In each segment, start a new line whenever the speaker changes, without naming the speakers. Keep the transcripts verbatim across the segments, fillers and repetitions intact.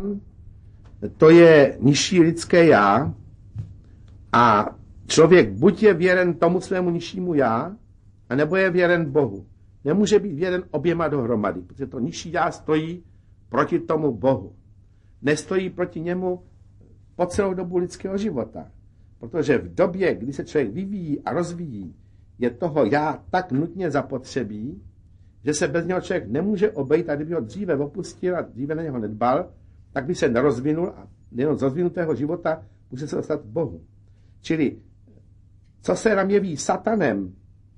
to je nižší lidské já a člověk buď je věren tomu svému nižšímu já, anebo je věren Bohu. Nemůže být věren oběma dohromady, protože to nižší já stojí proti tomu Bohu. Nestojí proti němu po celou dobu lidského života. Protože v době, kdy se člověk vyvíjí a rozvíjí, je toho já tak nutně zapotřebí, že se bez něho člověk nemůže obejít, a kdyby ho dříve opustil a dříve na něho nedbal, tak by se nerozvinul a jenom z rozvinutého života může se dostat k Bohu. Čili, co se nám jeví satanem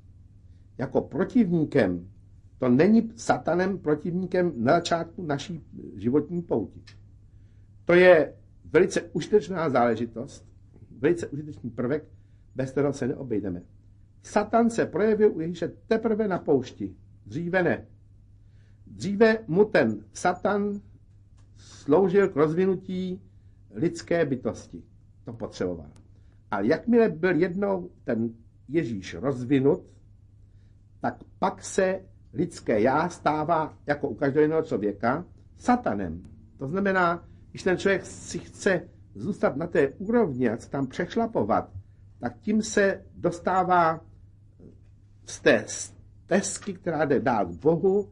jako protivníkem, to není satanem protivníkem na začátku naší životní pouti. To je velice užitečná záležitost, velice užitečný prvek, bez kterého se neobejdeme. Satan se projevil u Ježíše teprve na poušti, dříve ne. Dříve mu ten Satan sloužil k rozvinutí lidské bytosti. To potřeboval. Ale jakmile byl jednou ten Ježíš rozvinut, tak pak se lidské já stává, jako u každého jiného člověka, satanem. To znamená, když ten člověk si chce zůstat na té úrovni a se tam přešlapovat, tak tím se dostává z té stezky, která jde dál k Bohu,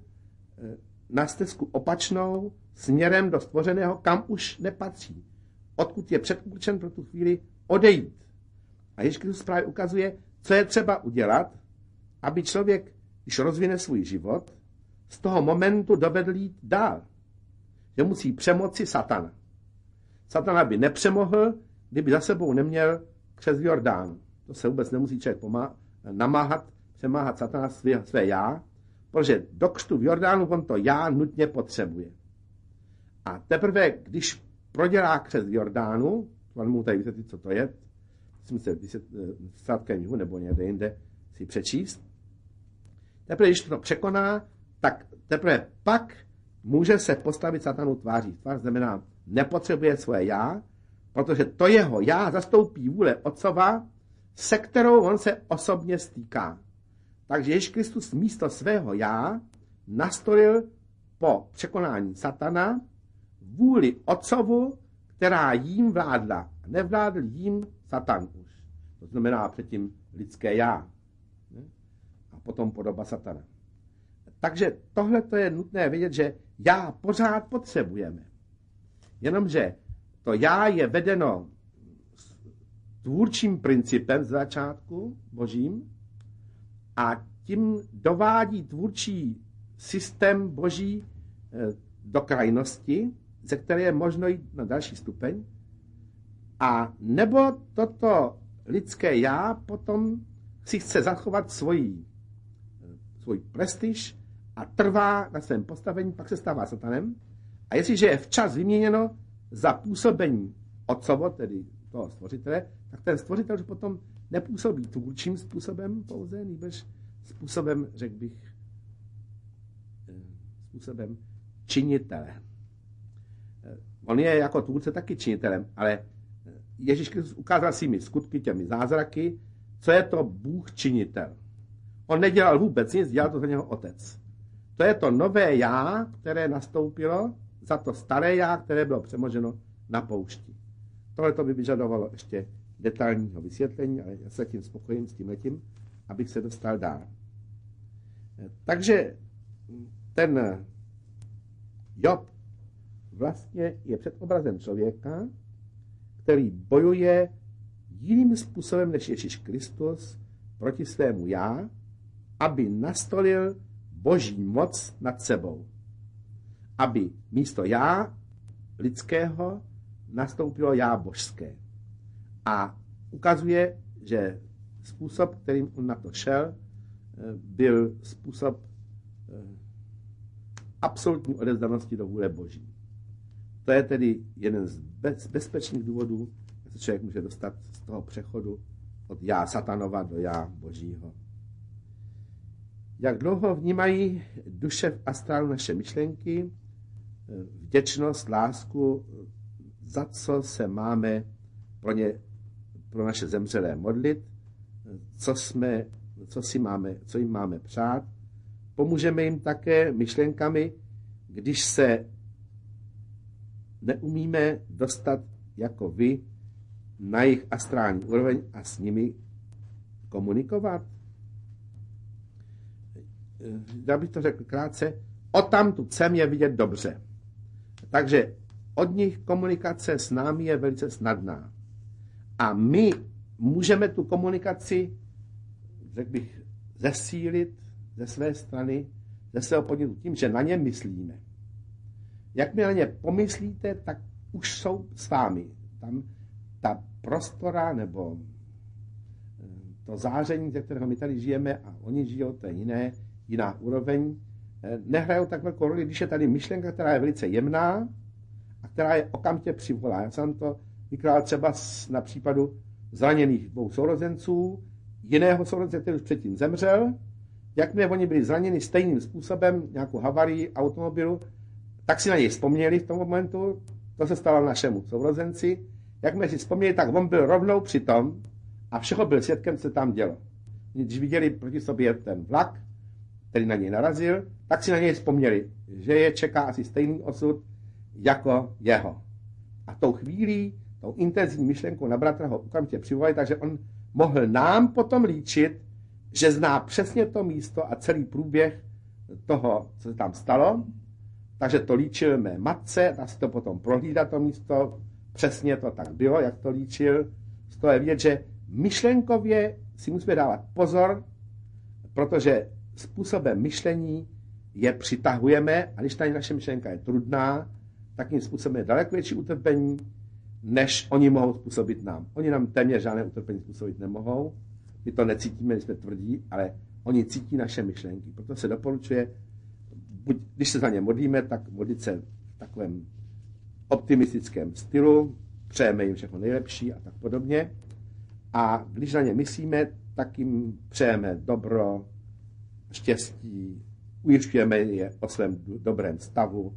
na stezku opačnou, směrem do stvořeného, kam už nepatří. Odkud je předurčen pro tu chvíli odejít. A Ježíš Kristus právě ukazuje, co je třeba udělat, aby člověk, když rozvine svůj život, z toho momentu dovedl jít dál. Že musí přemoci satana. Satana by nepřemohl, kdyby za sebou neměl přes Jordán. To se vůbec nemusí člověk pomá- namáhat, přemáhat satana své, své já, protože do křtu v Jordánu on to já nutně potřebuje. A teprve, když prodělá křest v Jordánu, on mu tady vysvětlit, co to je, musím se v Svátkém jihu nebo někde jinde si přečíst. Teprve, když to překoná, tak teprve pak může se postavit satanu tváří v tvář, znamená, nepotřebuje svoje já, protože to jeho já zastoupí vůle Otcova, se kterou on se osobně stýká. Takže Ježíš Kristus místo svého já nastolil po překonání satana vůli Otcovu, která jím vládla. Nevládl jím satan už. To znamená předtím lidské já. A potom podoba satana. Takže tohle to je nutné vědět, že já pořád potřebujeme. Jenomže to já je vedeno tvůrčím principem z začátku božím a tím dovádí tvůrčí systém boží do krajnosti, ze které je možno jít na další stupeň. A nebo toto lidské já potom si chce zachovat svoji, svůj prestiž a trvá na svém postavení, pak se stává satanem. A jestliže je včas vyměněno za působení Otcovo, tedy toho stvořitele, tak ten stvořitel už potom nepůsobí tvůrčím způsobem pouze, nýbrž způsobem, řekl bych, způsobem činitele. On je jako tvůrce taky činitelem, ale Ježíš Kristus ukázal svými skutky, těmi zázraky, co je to Bůh činitel. On nedělal vůbec nic, dělal to za něho Otec. To je to nové já, které nastoupilo za to staré já, které bylo přemoženo na poušti. Tohle to by vyžadovalo ještě detailního vysvětlení, ale já se tím spokojím s tímhletím, abych se dostal dál. Takže ten Job vlastně je předobrazem člověka, který bojuje jiným způsobem než Ježíš Kristus proti svému já, aby nastolil boží moc nad sebou. Aby místo já lidského nastoupilo já božské. A ukazuje, že způsob, kterým on na to šel, byl způsob absolutní odevzdanosti do vůle boží. To je tedy jeden z bez, bezpečných důvodů, že se člověk může dostat z toho přechodu od já satanova do já božího. Jak dlouho vnímají duše v astrálu naše myšlenky, vděčnost, lásku, za co se máme pro ně, pro naše zemřelé modlit, co, jsme, co, si máme, co jim máme přát. Pomůžeme jim také myšlenkami, když se neumíme dostat jako vy na jejich astrální úroveň a s nimi komunikovat? Já bych to řekl krátce, odtamtud sem je vidět dobře. Takže od nich komunikace s námi je velice snadná. A my můžeme tu komunikaci, řekl bych, zesílit ze své strany, ze svého podnětu tím, že na ně myslíme. Jak mi na ně pomyslíte, tak už jsou s vámi. Tam ta prostora nebo to záření, ze kterého my tady žijeme a oni žijou, to je jiné, jiná úroveň, nehrajou tak velkou roli, když je tady myšlenka, která je velice jemná a která je okamžitě přivolá. Já jsem to vykládal třeba na případu zraněných dvou sourozenců, jiného sourozence, který už předtím zemřel. Jakmile oni byli zraněni stejným způsobem, nějakou havarii automobilu, tak si na něj vzpomněli v tom momentu, to se stalo našemu sourozenci. Jakmile si vzpomněli, tak on byl rovnou při tom a všeho byl svědkem, co se tam dělo. Když viděli proti sobě ten vlak, který na něj narazil, tak si na něj vzpomněli, že je čeká asi stejný osud jako jeho. A tou chvílí, tou intenzivní myšlenkou na bratra ho okamžitě přivolali, takže on mohl nám potom líčit, že zná přesně to místo a celý průběh toho, co se tam stalo. Takže to líčil mé matce, ta si to potom prohlídá to místo, přesně to tak bylo, jak to líčil. Z toho je vidět, že myšlenkově si musíme dávat pozor, protože způsobem myšlení je přitahujeme a když tady naše myšlenka je trudná, tak tím způsobem je daleko větší utrpení, než oni mohou způsobit nám. Oni nám téměř žádné utrpení způsobit nemohou. My to necítíme, když jsme tvrdí, ale oni cítí naše myšlenky. Proto se doporučuje, buď, když se za ně modlíme, tak modlit se v takovém optimistickém stylu, přejeme jim všechno nejlepší a tak podobně. A když na ně myslíme, tak jim přejeme dobro, štěstí, ujišťujeme je o svém dobrém stavu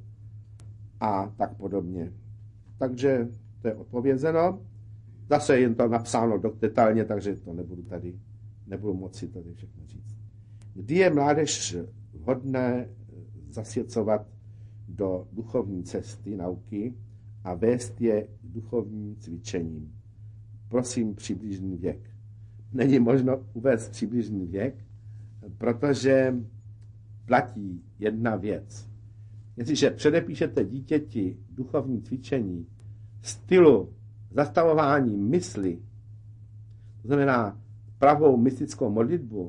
a tak podobně. Takže to je odpovězeno. Zase je jen to napsáno detailně, takže to nebudu tady, nebudu moci tady všechno říct. Kdy je mládež vhodné zasvěcovat do duchovní cesty, nauky a vést je k duchovním cvičením? Prosím, přibližný věk. Není možno uvést přibližný věk, protože platí jedna věc. Jestliže předepíšete dítěti duchovní cvičení stylu zastavování mysli, to znamená pravou mystickou modlitbu,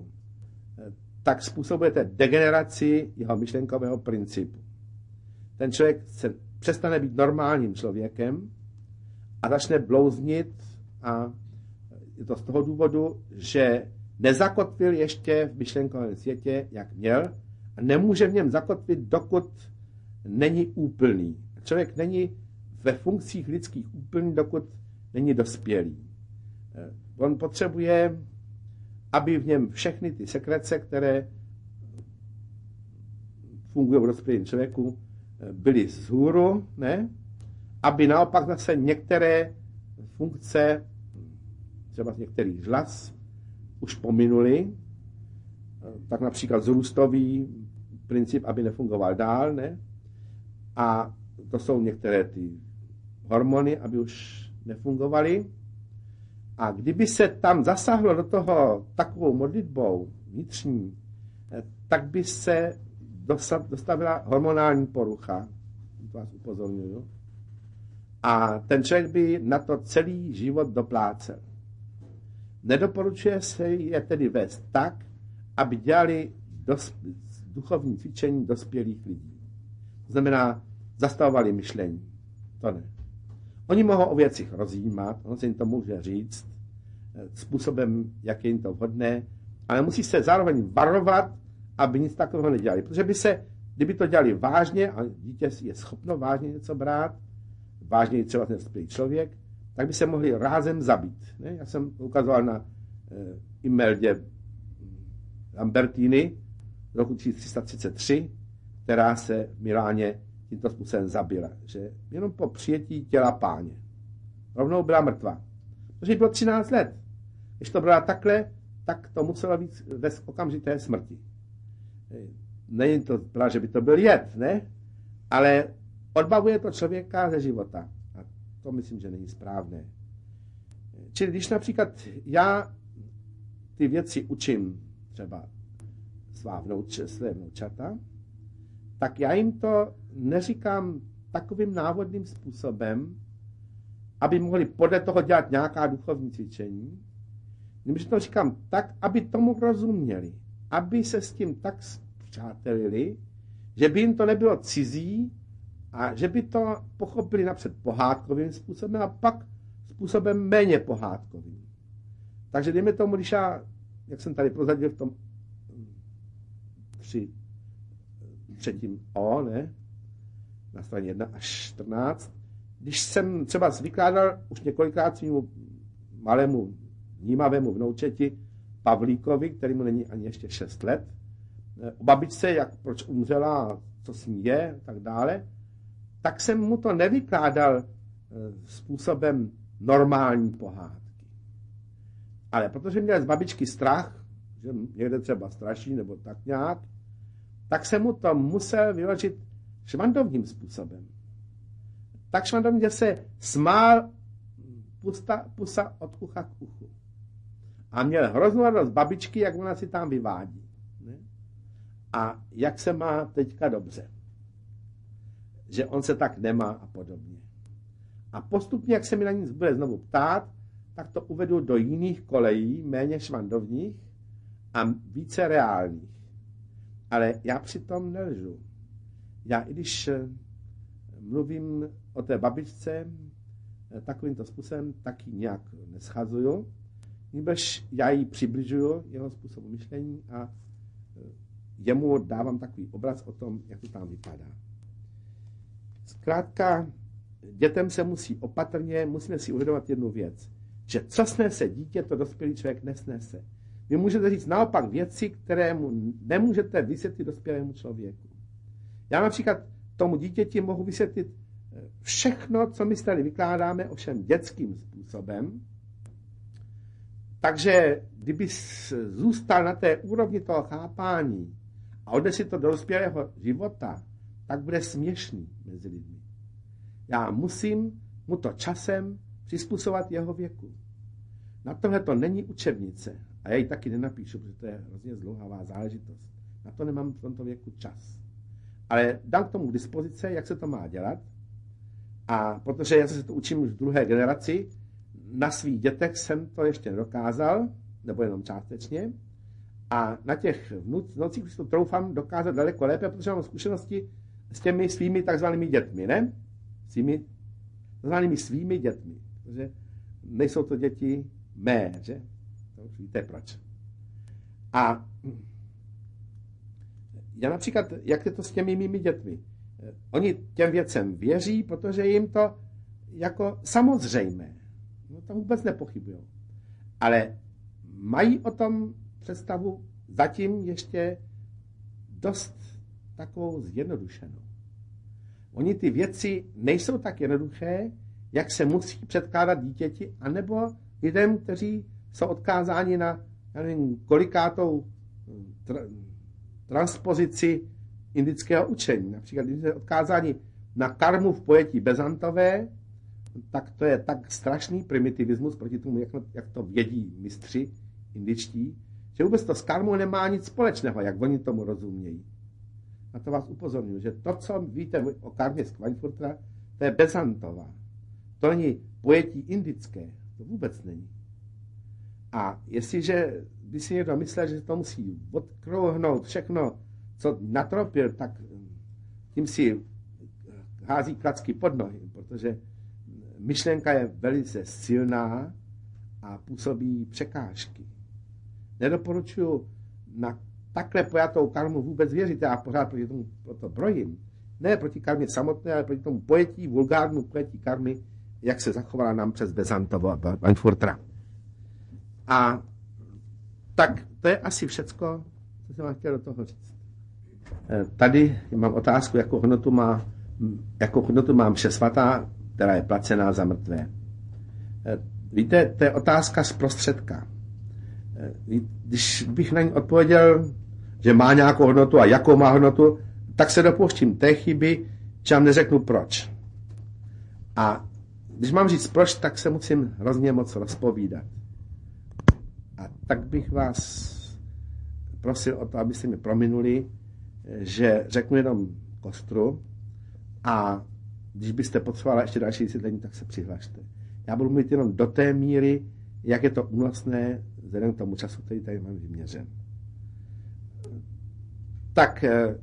tak způsobujete degeneraci jeho myšlenkového principu. Ten člověk se přestane být normálním člověkem a začne blouznit a je to z toho důvodu, že nezakotvil ještě v myšlenkovém světě, jak měl, a nemůže v něm zakotvit, dokud není úplný. Člověk není ve funkcích lidských úplný, dokud není dospělý. On potřebuje, aby v něm všechny ty sekrece, které fungují v dospělém člověku, byly vzhůru, ne? Aby naopak zase některé funkce, třeba z některých žlaz, už pominuli, tak například zrůstový princip, aby nefungoval dál, ne? A to jsou některé ty hormony, aby už nefungovaly. A kdyby se tam zasáhlo do toho takovou modlitbou vnitřní, tak by se dostavila hormonální porucha. To vás upozorňuju. A ten člověk by na to celý život doplácel. Nedoporučuje se je tedy vést tak, aby dělali dos- duchovní cvičení dospělých lidí. To znamená, zastavovali myšlení. To ne. Oni mohou o věcích rozjímat, on se jim to může říct, způsobem, jak je jim to vhodné, ale musí se zároveň varovat, aby nic takového nedělali. Protože by se, kdyby to dělali vážně, a dítě je schopno vážně něco brát, vážně třeba ten dospělý člověk, tak by se mohli rázem zabít. Ne? Já jsem ukazoval na e, Imeldě Lambertini z roku tisíc tři sta třicet tři, která se v Miláně tímto způsobem zabila. Že jenom po přijetí těla páně. Rovnou byla mrtvá. Protože bylo třináct let. Když to byla takhle, tak to muselo být ve okamžité smrti. Není to, že by to byl jed, ne? Ale odbavuje to člověka ze života. A to myslím, že není správné. Čili když například já ty věci učím třeba svá vnouč, své vnoučata, tak já jim to neříkám takovým návodným způsobem, aby mohli podle toho dělat nějaká duchovní cvičení. Když to říkám tak, aby tomu rozuměli, aby se s tím tak spřátelili, že by jim to nebylo cizí a že by to pochopili napřed pohádkovým způsobem a pak způsobem méně pohádkovým. Takže dejme tomu, když já, jak jsem tady prozradil v tom při třetím O, ne, na straně jedna až čtrnáct, když jsem třeba vykládal už několikrát svýmu malému vnímavému vnoučeti Pavlíkovi, který mu není ani ještě šest let, o babičce, jak proč umřela, co s ní je, tak dále, tak jsem mu to nevykládal způsobem normální pohádky. Ale protože měl z babičky strach, že někde třeba straší nebo tak nějak, tak jsem mu to musel vyložit švandovním způsobem. Tak švandovně se smál pusta, pusa od ucha k uchu. A měl hroznou radost babičky, jak ona si tam vyvádí. Ne? A jak se má teďka dobře. Že on se tak nemá a podobně. A postupně, jak se mi na nic bude znovu ptát, tak to uvedu do jiných kolejí, méně švandovních a více reálních. Ale já přitom nelžu. Já i když mluvím o té babičce takovýmto způsobem, taky nějak neschazuju, nebož já jí přibližuju jeho způsobu myšlení a jemu dávám takový obraz o tom, jak to tam vypadá. Zkrátka, dětem se musí opatrně, musíme si uvědomovat jednu věc, že co snese dítě, to dospělý člověk nesnese. Vy můžete říct naopak věci, které mu nemůžete vysvětlit dospělému člověku. Já například tomu dítěti mohu vysvětlit všechno, co my tady vykládáme, ovšem dětským způsobem. Takže kdyby zůstal na té úrovni toho chápání a odnesl to do dospělého života, tak bude směšný mezi lidmi. Já musím mu to časem přizpůsobovat jeho věku. Na tohle to není učebnice. A já ji taky nenapíšu, protože to je hrozně zdlouhavá záležitost. Na to nemám v tomto věku čas. Ale dám k tomu k dispozici, jak se to má dělat. A protože já se to učím už v druhé generaci, na svých dětech jsem to ještě nedokázal, nebo jenom částečně. A na těch vnucích už to troufám dokázat daleko lépe, protože mám zkušenosti s těmi svými takzvanými dětmi, ne? Svými, takzvanými svými dětmi. Protože nejsou to děti mé, že? To už víte proč. A já například, jak je to s těmi mými dětmi? Oni těm věcem věří, protože jim to jako samozřejmé. No to vůbec nepochybují. Ale mají o tom představu zatím ještě dost takovou zjednodušenou. Oni ty věci nejsou tak jednoduché, jak se musí předkládat dítěti, anebo lidem, kteří jsou odkázáni na, já nevím, kolikátou tra- transpozici indického učení. Například, když jsou odkázáni na karmu v pojetí Bezantové, tak to je tak strašný primitivismus proti tomu, jak, jak to vědí mistři indičtí, že vůbec to s karmou nemá nic společného, jak oni tomu rozumějí. Na to vás upozorňuji, že to, co víte o karmě z Klagenfurta, to je Bezantová. To není pojetí indické. To vůbec není. A jestliže by si někdo myslel, že to musí odkrouhnout všechno, co natropil, tak tím si hází klacky pod nohy, protože myšlenka je velice silná a působí překážky. Nedoporučuji na takhle pojatou karmu vůbec věřit, já pořád proti tomu proto brojím. Ne proti karmě samotné, ale proti tomu pojetí, vulgárnu pojetí karmy, jak se zachovala nám přes Bezantovo a Klagenfurta. A tak to je asi všecko, co jsem vám chtěl do toho říct. Tady mám otázku, jakou hodnotu má, jakou hodnotu má mše svatá, která je placená za mrtvé. Víte, to je otázka z prostředka. Když bych na ní odpověděl, že má nějakou hodnotu a jakou má hodnotu, tak se dopouštím té chyby, že vám neřeknu proč. A když mám říct proč, tak se musím hrozně moc rozpovídat. A tak bych vás prosil o to, abyste mi prominuli, že řeknu jenom kostru a když byste potřebovali ještě další vysvětlení, tak se přihlašte. Já budu mluvit jenom do té míry, jak je to únosné vzhledem k tomu času, který tady mám vyměřen. Tak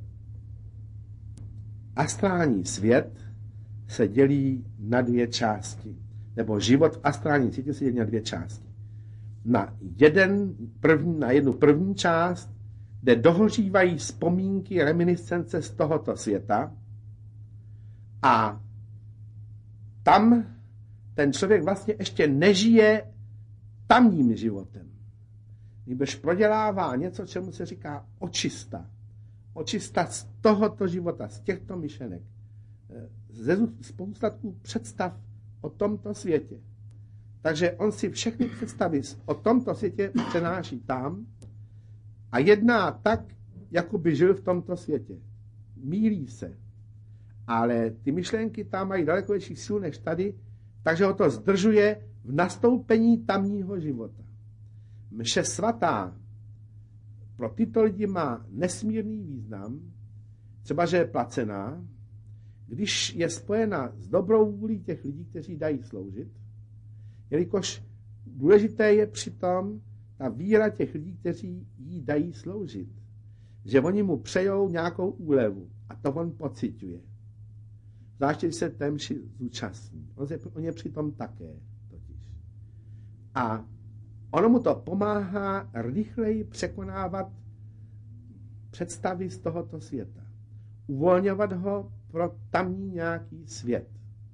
astrální svět se dělí na dvě části. Nebo život v astrálním světě se dělí na dvě části. Na, jeden první, na jednu první část, kde dohořívají vzpomínky, reminiscence z tohoto světa a tam ten člověk vlastně ještě nežije tamním životem. Nýbrž prodělává něco, čemu se říká očista. Očista z tohoto života, z těchto myšlenek, ze spoustatků představ o tomto světě. Takže on si všechny představy o tomto světě přenáší tam a jedná tak, jako by žil v tomto světě. Mýlí se. Ale ty myšlenky tam mají daleko větší sílu než tady, takže ho to zdržuje v nastoupení tamního života. Mše svatá pro tyto lidi má nesmírný význam, třeba že je placená, když je spojena s dobrou vůlí těch lidí, kteří dají sloužit, jelikož důležité je přitom ta víra těch lidí, kteří jí dají sloužit. Že oni mu přejou nějakou úlevu a to on pociťuje. Zvláště, když se té mši zúčastní. On, se, on je přitom také totiž. A ono mu to pomáhá rychleji překonávat představy z tohoto světa. Uvolňovat ho pro tamní nějaký svět.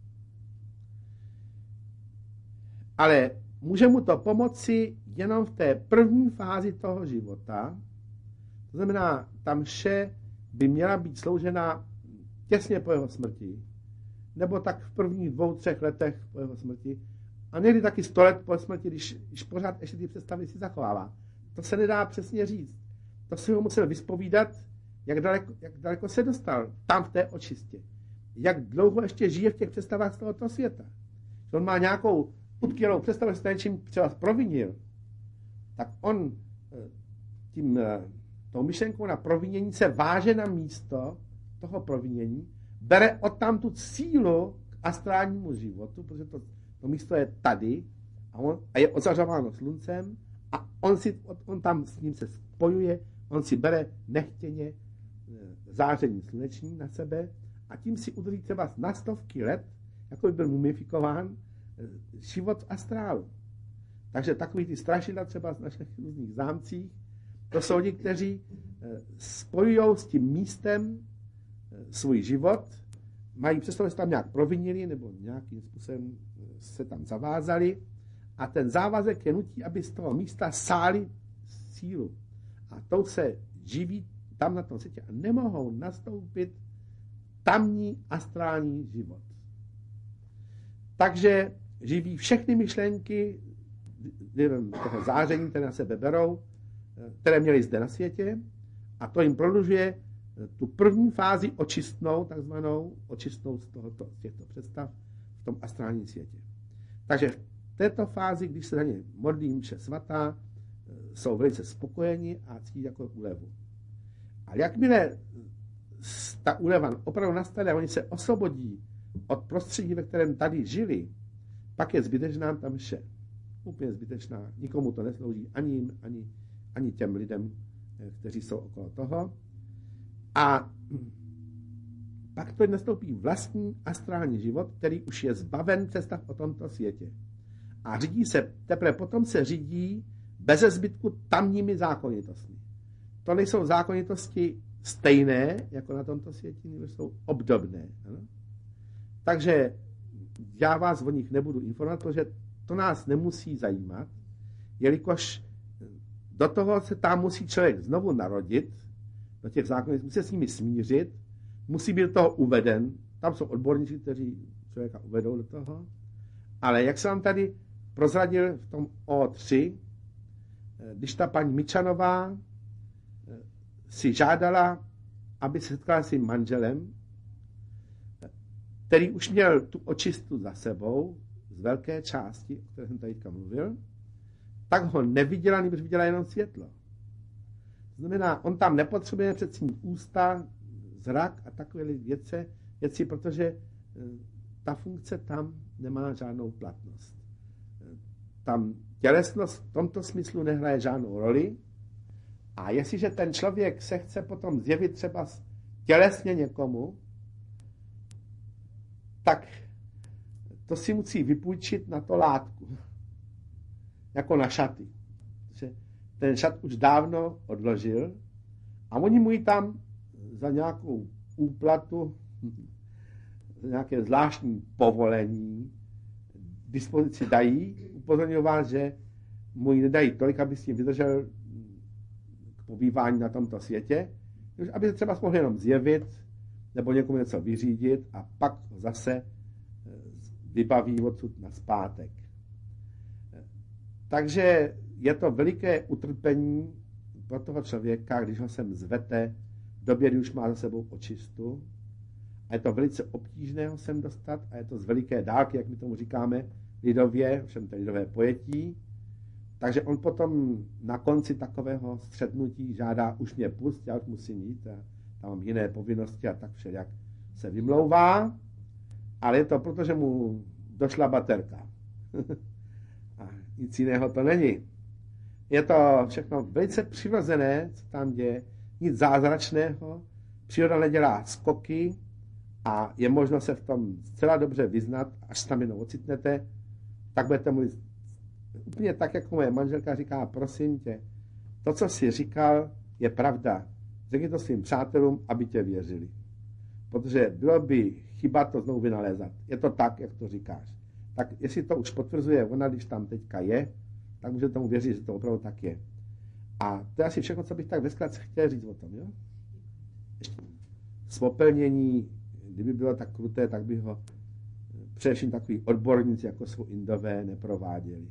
Ale může mu to pomoci jenom v té první fázi toho života. To znamená, ta mše by měla být sloužena těsně po jeho smrti, nebo tak v prvních dvou, třech letech po jeho smrti, a někdy taky sto let po smrti, když, když pořád ještě ty představy si zachovává. To se nedá přesně říct. To si ho musel vyspovídat, jak daleko, jak daleko se dostal tam v té očistě. Jak dlouho ještě žije v těch představách z tohoto světa. Když on má nějakou utkvělou představu, že se něčím třeba provinil, tak on tím, tou myšlenkou na provinění se váže na místo toho provinění, bere odtamtud sílu k astrálnímu životu, protože to, to místo je tady a, on, a je ozařováno sluncem a on, si, on tam s ním se spojuje, on si bere nechtěně záření sluneční na sebe a tím si udrží třeba na stovky let, jako by byl mumifikován, život v astrálu. Takže takový ty strašidla třeba z našich různých zámcích, to jsou lidi, kteří spojují s tím místem svůj život, mají představu, že se tam nějak provinili nebo nějakým způsobem se tam zavázali a ten závazek je nutí, aby z toho místa sáli sílu. A tou se živí tam na tom světě a nemohou nastoupit tamní astrální život. Takže živí všechny myšlenky toho záření, které na sebe berou, které měli zde na světě a to jim prodlužuje tu první fázi očistnou, takzvanou očistnou z, tohoto, z těchto představ v tom astrálním světě. Takže v této fázi, když se za ně modlí mše svatá, jsou velice spokojeni a cítí jako úlevu. Ale jakmile ta úleva opravdu nastane a oni se osvobodí od prostředí, ve kterém tady žili, pak je zbytečná ta mše. Úplně zbytečná. Nikomu to neslouží, ani jim, ani, ani těm lidem, kteří jsou okolo toho. A pak to nastoupí vlastní astrální život, který už je zbaven představ o tomto světě. A řídí se, teprve potom se řídí beze zbytku tamními zákonitostmi. To nejsou zákonitosti stejné, jako na tomto světě, nebo jsou obdobné. Ano? Takže já vás o nich nebudu informovat, protože to nás nemusí zajímat, jelikož do toho se tam musí člověk znovu narodit, do těch zákonů, musí se s nimi smířit, musí být do toho uveden, tam jsou odborníci, kteří člověka uvedou do toho, ale jak jsem vám tady prozradil v tom O tři, když ta paní Mičanová si žádala, aby se setkala s svým manželem, který už měl tu očistu za sebou, z velké části, o které jsem tady mluvil, tak ho neviděla, nebož viděla jenom světlo. To znamená, on tam nepotřebuje přeci mít ústa, zrak a takové věci, věci, protože ta funkce tam nemá žádnou platnost. Tam tělesnost v tomto smyslu nehraje žádnou roli a jestliže ten člověk se chce potom zjevit třeba tělesně někomu, tak to si musí vypůjčit na to látku. Jako na šaty. Protože ten šat už dávno odložil a oni mu ji tam za nějakou úplatu, za nějaké zvláštní povolení dispozici dají. Upozorňuji vás, že mu ji nedají tolik, aby s tím vydržel k pobývání na tomto světě, aby se třeba mohl jenom zjevit nebo někomu něco vyřídit a pak zase vybaví odsud na zpátek. Takže je to veliké utrpení pro toho člověka, když ho sem zvete v době, kdy už má za sebou očistu. A je to velice obtížné ho sem dostat a je to z veliké dálky, jak my tomu říkáme lidově, všem to lidové pojetí. Takže on potom na konci takového střetnutí žádá, už mě pust, já už musím jít a tam mám jiné povinnosti a tak všelijak se vymlouvá, ale je to proto, že mu došla baterka. A nic jiného to není. Je to všechno velice přirozené, co tam děje, nic zázračného, příroda nedělá skoky a je možno se v tom zcela dobře vyznat, až tam jenom ocitnete, tak budete mluvit úplně tak, jako moje manželka říká, prosím tě, to, co jsi říkal, je pravda. Řekni to svým přátelům, aby tě věřili. Protože bylo by chyba to znovu vynalézat. Je to tak, jak to říkáš. Tak jestli to už potvrzuje ona, když tam teďka je, tak může tomu věřit, že to opravdu tak je. A to je asi všechno, co bych tak ve zkratce chtěl říct o tom. Jo? Ještě svopelnění, kdyby bylo tak kruté, tak by ho především takový odborníci, jako jsou Indové, neprováděli.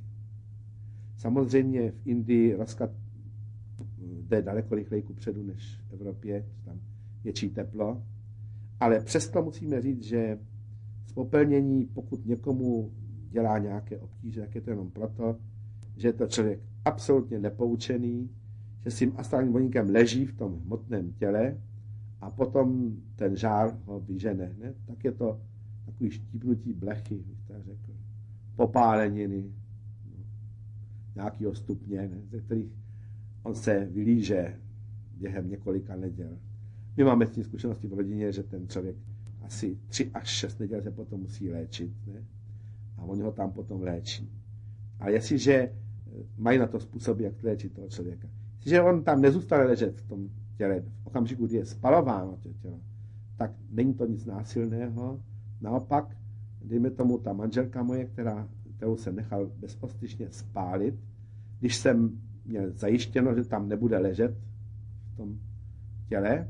Samozřejmě v Indii rozklad jde daleko rychleji kupředu než v Evropě, tam větší teplo, ale přesto musíme říct, že spopelnění, pokud někomu dělá nějaké obtíže, tak je to jenom proto, že je to člověk absolutně nepoučený, že s tím astrálním voníkem leží v tom hmotném těle a potom ten žár ho vyžene. Ne? Tak je to takový štípnutí blechy, bych tak řekl, popáleniny, no, nějakého stupně, ne? Ze kterých on se vylíže během několika neděl. My máme s tím zkušenosti v rodině, že ten člověk asi tři až šest neděl se potom musí léčit. Ne? A oni ho tam potom léčí. A jestliže mají na to způsoby, jak léčit toho člověka. Jestliže on tam nezůstane ležet v tom těle, v okamžiku, kdy je spalováno to tělo, tak není to nic násilného. Naopak, dejme tomu ta manželka moje, která, kterou jsem nechal bezostyšně spálit, když jsem měl zajištěno, že tam nebude ležet v tom těle,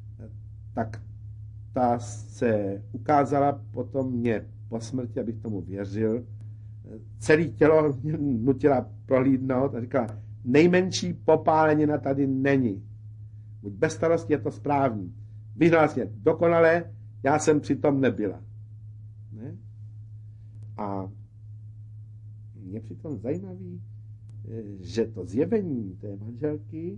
tak ta se ukázala potom mě po smrti, abych tomu věřil. Celé tělo mě nutila prohlídnout a říkala, nejmenší popálenina tady není. Buď bez starosti, je to správný. Vyhnala mě dokonale, já jsem přitom nebyla. Ne? A mě přitom zajímavý, že to zjevení té manželky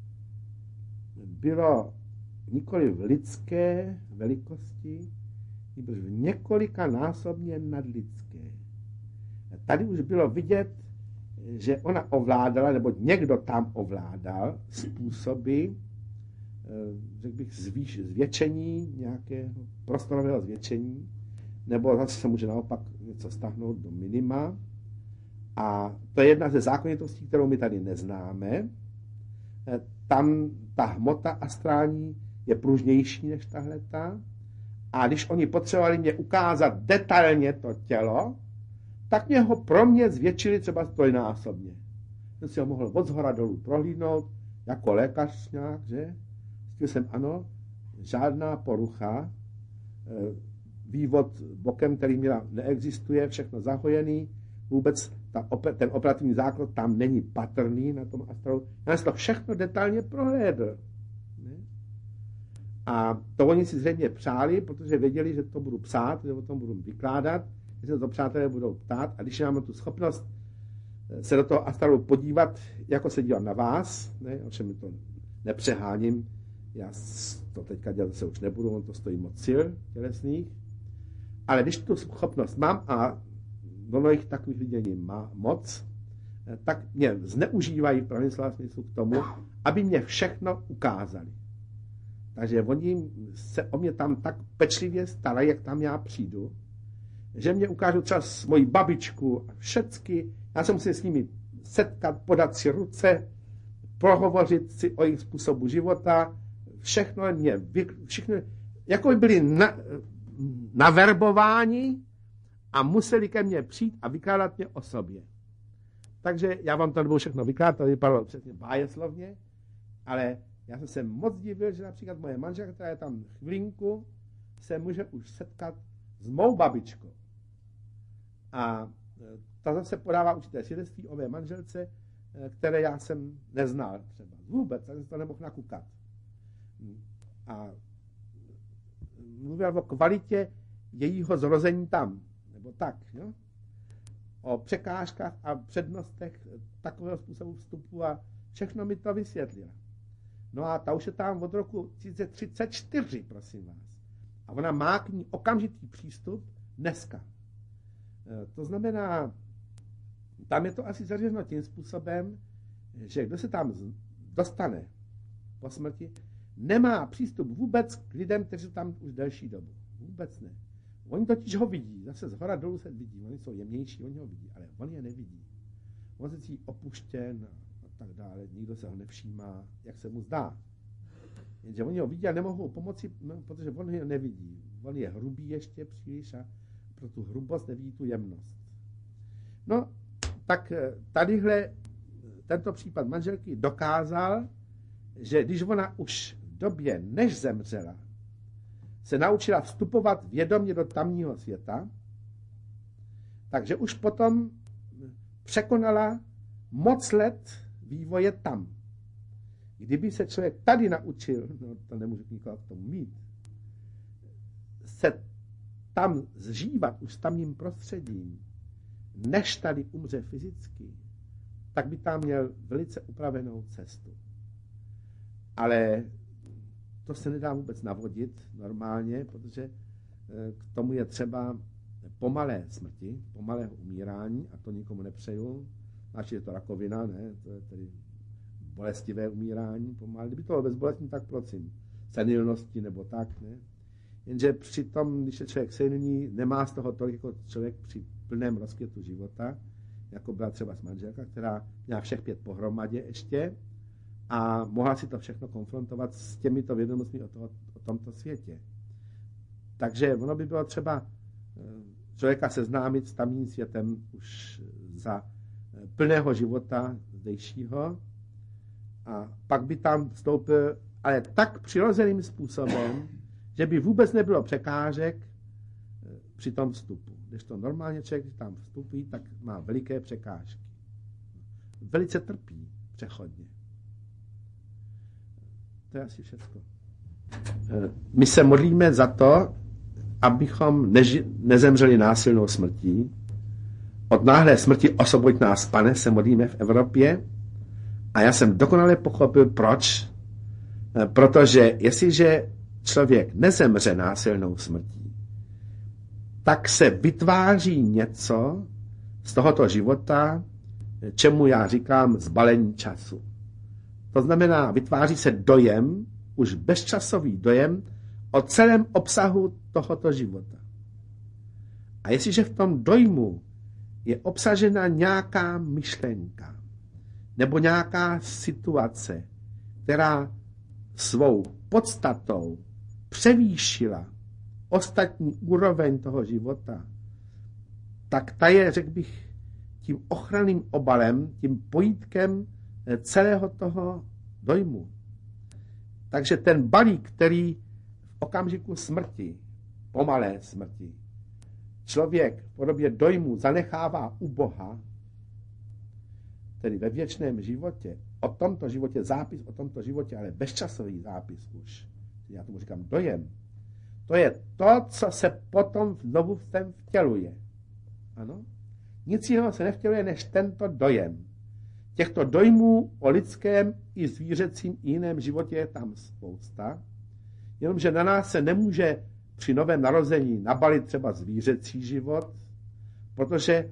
bylo nikoli v lidské velikosti, nebož v několika násobně nadlidské. Tady už bylo vidět, že ona ovládala, nebo někdo tam ovládal způsoby, řekl bych, zvýš, zvětšení, nějakého prostorového zvětšení, nebo zase se může naopak něco stáhnout do minima. A to je jedna ze zákonitostí, kterou my tady neznáme. Tam ta hmota astrální je pružnější než tahleta. A když oni potřebovali mě ukázat detailně to tělo, tak mě ho pro mě zvětšili třeba trojnásobně. Jsem si ho mohl od zhora dolů prohlídnout, jako lékař nějak, že? Zjistil jsem, ano, žádná porucha, vývod bokem, který měla, neexistuje, všechno zahojený, vůbec ta, ten operativní základ tam není patrný na tom astralu. Já jsem to všechno detailně prohlédl. Ne? A to oni si zřejmě přáli, protože věděli, že to budu psát, že o tom budu vykládat, že se to přátelé budou ptát. A když máme tu schopnost se do toho astralu podívat, jako se dívám na vás, ne, o čem mi to nepřeháním, já to teďka dělat zase už nebudu, on to stojí moc sil tělesných, ale když tu schopnost mám a ono jich takových vidění má moc, tak mě zneužívají v pravém slova smyslu k tomu, aby mě všechno ukázali. Takže oni se o mě tam tak pečlivě starají, jak tam já přijdu, že mě ukážou třeba moji babičku a všecky, já se musím s nimi setkat, podat si ruce, prohovořit si o jejich způsobu života, všechno mě, všechno, jako by byli na, naverbováni a museli ke mně přijít a vykládat mě o sobě. Takže já vám to nebudu všechno vykládat, to vypadalo přesně bájeslovně, ale já jsem se moc divil, že například moje manželka, která je tam chvilinku, se může už setkat s mou babičkou. A ta zase podává určité svědectví o mé manželce, které já jsem neznal třeba vůbec, tak jsem to nemohl nakukat. A mluvil o kvalitě jejího zrození tam, nebo tak, jo? O překážkách a přednostech takového způsobu vstupu a všechno mi to vysvětlila. No a ta už je tam od roku tisíc třicet čtyři, prosím vás. A ona má k ní okamžitý přístup dneska. To znamená, tam je to asi zařízeno tím způsobem, že kdo se tam dostane po smrti, nemá přístup vůbec k lidem, kteří jsou tam už delší dobu. Vůbec ne. Oni totiž ho vidí, zase z hora dolů se vidí, oni jsou jemnější, oni ho vidí, ale on je nevidí. On se cítí opuštěn a tak dále, nikdo se ho nevšímá, jak se mu zdá. Jenže oni ho vidí a nemohou pomoci, no, protože on ho nevidí. On je hrubý ještě příliš a pro tu hrubost nevidí tu jemnost. No, tak tadyhle tento případ manželky dokázal, že když ona už v době, než zemřela, se naučila vstupovat vědomě do tamního světa, takže už potom překonala moc let vývoje tam. Kdyby se člověk tady naučil, no to nemůžu nikoho k tomu mít, se tam zžívat už s tamním prostředím, než tady umře fyzicky, tak by tam měl velice upravenou cestu. Ale to se nedá vůbec navodit normálně, protože k tomu je třeba pomalé smrti, pomalého umírání, a to nikomu nepřeju. Znači je to rakovina, ne? To je tedy bolestivé umírání pomalé. Kdyby to bylo bezbolestní, tak prosím. Senilnosti nebo tak, ne? Jenže přitom, když je člověk senilní, nemá z toho tolik jako člověk při plném rozkvětu života, jako byla třeba s manželka, která měla všech pět pohromadě ještě a mohla si to všechno konfrontovat s těmito vědomostmi o, toho, o tomto světě. Takže ono by bylo třeba člověka seznámit s tamním světem už za plného života zdejšího a pak by tam vstoupil, ale tak přirozeným způsobem, že by vůbec nebylo překážek při tom vstupu. Když to normálně člověk, když tam vstupí, tak má veliké překážky. Velice trpí přechodně. To je asi všechno. My se modlíme za to, abychom neži- nezemřeli násilnou smrtí. Od náhlé smrti osvoboď nás, Pane, se modlíme v Evropě. A já jsem dokonale pochopil, proč. Protože jestliže člověk nezemře násilnou smrtí, tak se vytváří něco z tohoto života, čemu já říkám zbalení času. To znamená, vytváří se dojem, už bezčasový dojem, o celém obsahu tohoto života. A jestliže v tom dojmu je obsažena nějaká myšlenka nebo nějaká situace, která svou podstatou převýšila ostatní úroveň toho života, tak ta je, řekl bych, tím ochranným obalem, tím pojítkem celého toho dojmu. Takže ten balík, který v okamžiku smrti, pomalé smrti, člověk v podobě dojmu zanechává u Boha, tedy ve věčném životě, o tomto životě, zápis o tomto životě, ale bezčasový zápis už, já tomu říkám dojem, to je to, co se potom znovu v ten vtěluje. Ano? Nic jiného se nevtěluje, než tento dojem. Těchto dojmů o lidském i zvířecím i jiném životě je tam spousta, jenomže na nás se nemůže při novém narození nabalit třeba zvířecí život, protože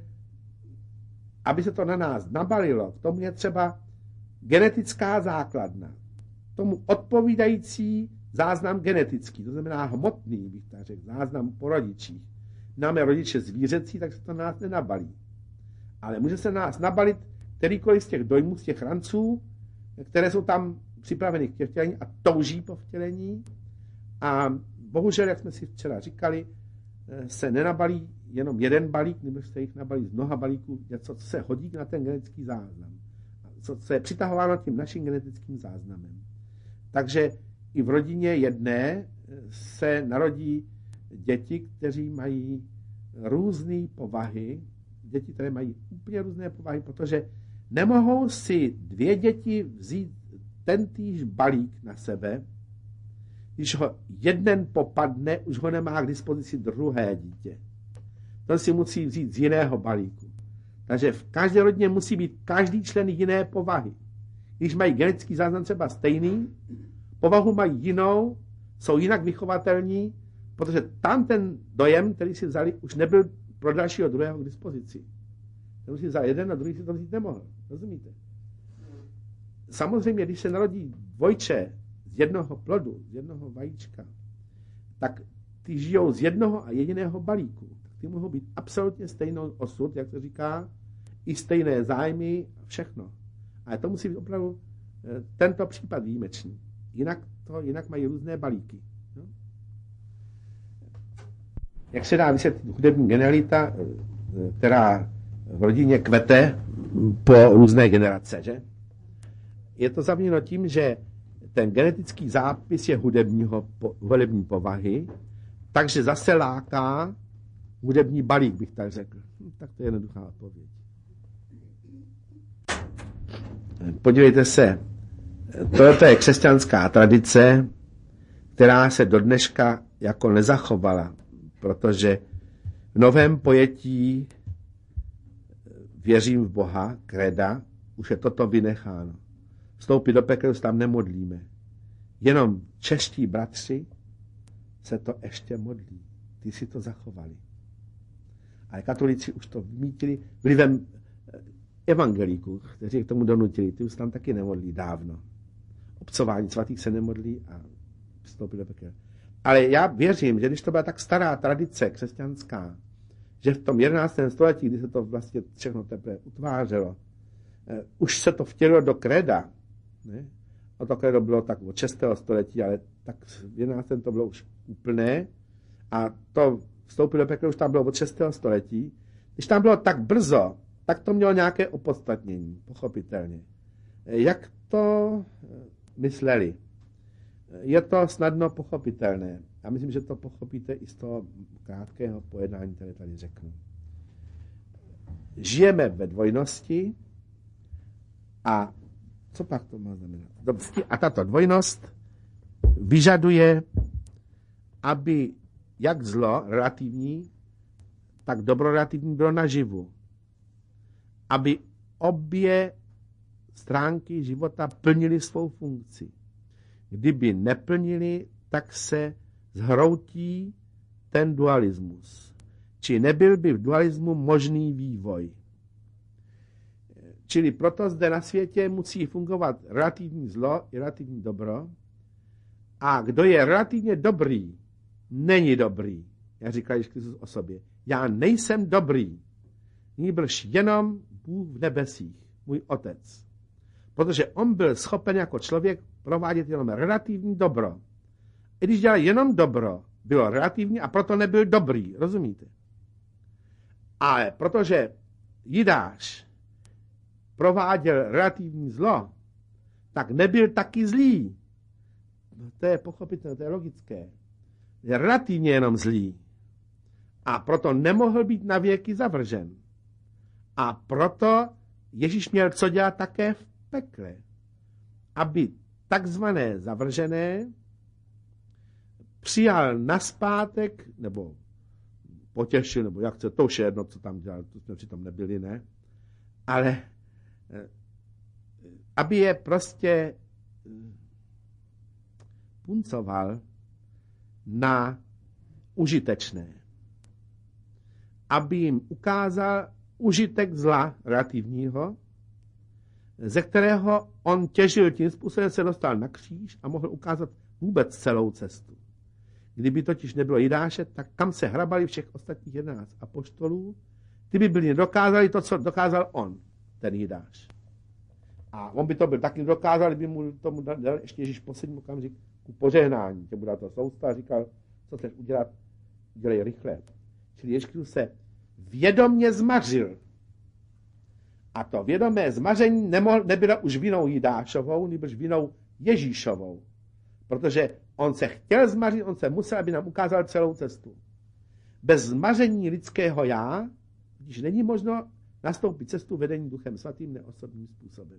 aby se to na nás nabalilo, k tomu je třeba genetická základna. Tomu odpovídající záznam genetický, to znamená hmotný, bych tak řekl, záznam po rodičích. Máme rodiče zvířecí, tak se to na nás nenabalí. Ale může se na nás nabalit kterýkoliv z těch dojmů, z těch ranců, které jsou tam připraveny k vtělení a touží po vtělení. A bohužel, jak jsme si včera říkali, se nenabalí jenom jeden balík, nebo se jich nabalí z mnoha balíků, něco, co se hodí na ten genetický záznam. Co, co je přitahováno tím naším genetickým záznamem. Takže i v rodině jedné se narodí děti, kteří mají různé povahy, děti, které mají úplně různé povahy, protože nemohou si dvě děti vzít tentýž balík na sebe, když ho jeden popadne, už ho nemá k dispozici druhé dítě. To si musí vzít z jiného balíku. Takže v každé rodině musí být každý člen jiné povahy. Když mají genetický záznam třeba stejný, povahu mají jinou, jsou jinak vychovatelní, protože tam ten dojem, který si vzali, už nebyl pro dalšího druhého k dispozici. Ten si vzal jeden a druhý si to vzít nemohl. Rozumíte? Samozřejmě, když se narodí dvojče z jednoho plodu, z jednoho vajíčka, tak ty žijou z jednoho a jediného balíku. Ty mohou být absolutně stejnou osud, jak se říká, i stejné zájmy, všechno. Ale to musí být opravdu tento případ výjimečný. Jinak, to, jinak mají různé balíky. No? Jak se dá vysvětlit hudební genialita, která v rodině kvete po různé generace, že? Je to zaviněno tím, že ten genetický zápis je hudebního, hudební povahy, takže zase láká hudební balík, bych tak řekl. Hm, tak to je jednoduchá odpověď. Podívejte se, tohle je křesťanská tradice, která se do dneška jako nezachovala, protože v novém pojetí věřím v Boha, kreda, už je toto vynecháno. Vstoupit do pekla se tam nemodlíme. Jenom čeští bratři se to ještě modlí. Ty si to zachovali. Ale katolíci už to vymítili vlivem evangelíků, kteří k tomu donutili. Ty už tam taky nemodlí dávno. Obcování svatých se nemodlí a vstoupili do pekla. Ale já věřím, že když to byla tak stará tradice křesťanská, že v tom jedenáctém století, kdy se to vlastně všechno teprve utvářelo, eh, už se to vtělilo do kreda. Ne? A to kredo bylo tak od šestého století, ale tak v jedenáctém to bylo už úplné. A to vstoupilo do pekla už tam bylo od šestého století. Když tam bylo tak brzo, tak to mělo nějaké opodstatnění, pochopitelně. Eh, jak to mysleli? Je to snadno pochopitelné. Já myslím, že to pochopíte i z toho krátkého pojednání, které tady řeknu. Žijeme ve dvojnosti a co pak to má znamenat? A tato dvojnost vyžaduje, aby jak zlo relativní, tak dobro relativní bylo naživu. Aby obě stránky života plnily svou funkci. Kdyby neplnili, tak se zhroutí ten dualismus. Či nebyl by v dualismu možný vývoj. Čili proto zde na světě musí fungovat relativní zlo i relativní dobro. A kdo je relativně dobrý, není dobrý. Jak říkal Ježíš Kristus o sobě. Já nejsem dobrý. Nýbrž jenom Bůh v nebesích, můj otec. Protože on byl schopen jako člověk provádět jenom relativní dobro. I když dělal jenom dobro, bylo relativní a proto nebyl dobrý, rozumíte? Ale protože Jidáš prováděl relativní zlo, tak nebyl taky zlý. No, to je pochopitelné, to je logické. Je relativně jenom zlý. A proto nemohl být na věky zavržen. A proto Ježíš měl co dělat také v pekle. Aby takzvané zavržené přijal naspátek, nebo potěšil, nebo jak chce, to už je jedno, co tam dělal, to jsme přitom nebyli, ne? Ale aby je prostě puncoval na užitečné. Aby jim ukázal užitek zla relativního, ze kterého on těžil tím způsobem, se dostal na kříž a mohl ukázat vůbec celou cestu. Kdyby totiž nebylo Jidáše, tak kam se hrabali všech ostatních jedenáct apoštolů, ty by byli nedokázali to, co dokázal on, ten Jidáš. A on by to byl taky dokázal, by mu tomu dal ještě Ježíš poslední okamžik ku požehnání, že bude to sousta a říkal, co chceš udělat, dělej rychle. Čili Ježíš se vědomně zmařil. A to vědomé zmaření nemohl, nebylo už vinou Jidášovou, nebož vinou Ježíšovou. Protože on se chtěl zmařit, on se musel, aby nám ukázal celou cestu. Bez zmaření lidského já, když není možno nastoupit cestu vedení Duchem Svatým neosobním způsobem.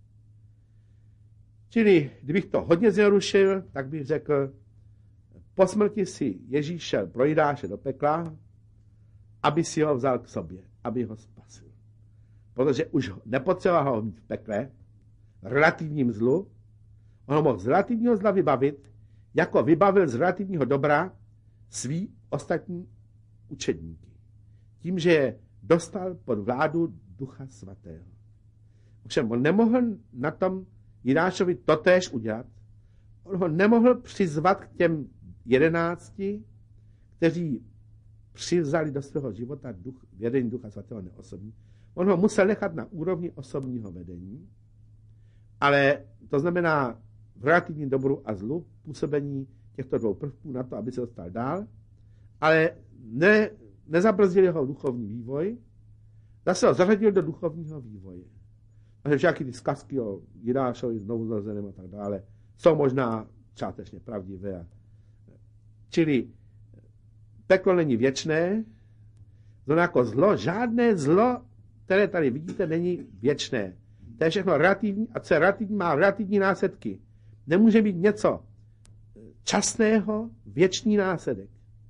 Čili, kdybych to hodně zjednodušil, tak bych řekl, po smrti si Ježíš šel pro Jidáše do pekla, aby si ho vzal k sobě, aby ho spasil. Protože už nepotřeboval ho mít v pekle, v relativním zlu, on ho mohl z relativního zla vybavit, jako vybavil z relativního dobra svý ostatní učedníky. Tím, že je dostal pod vládu Ducha Svatého. Ovšem on nemohl na tom Jidášovi totéž udělat. On ho nemohl přizvat k těm jedenácti, kteří přivzali do svého života duch, vedení Ducha Svatého neosobní. On ho musel nechat na úrovni osobního vedení, ale to znamená v relativním dobru a zlu působení těchto dvou prvků na to, aby se dostal dál, ale ne, nezabrzdil jeho duchovní vývoj, zase ho zařadil do duchovního vývoje. Takže všechny ty zkazky o Jidášovi znovu zrozeném a tak dále jsou možná částečně pravdivé. Čili peklo není věčné, to jako zlo, žádné zlo, které tady vidíte, není věčné. To je všechno relativní a co je relativní, má relativní následky. Nemůže být něco časného, věčný následek.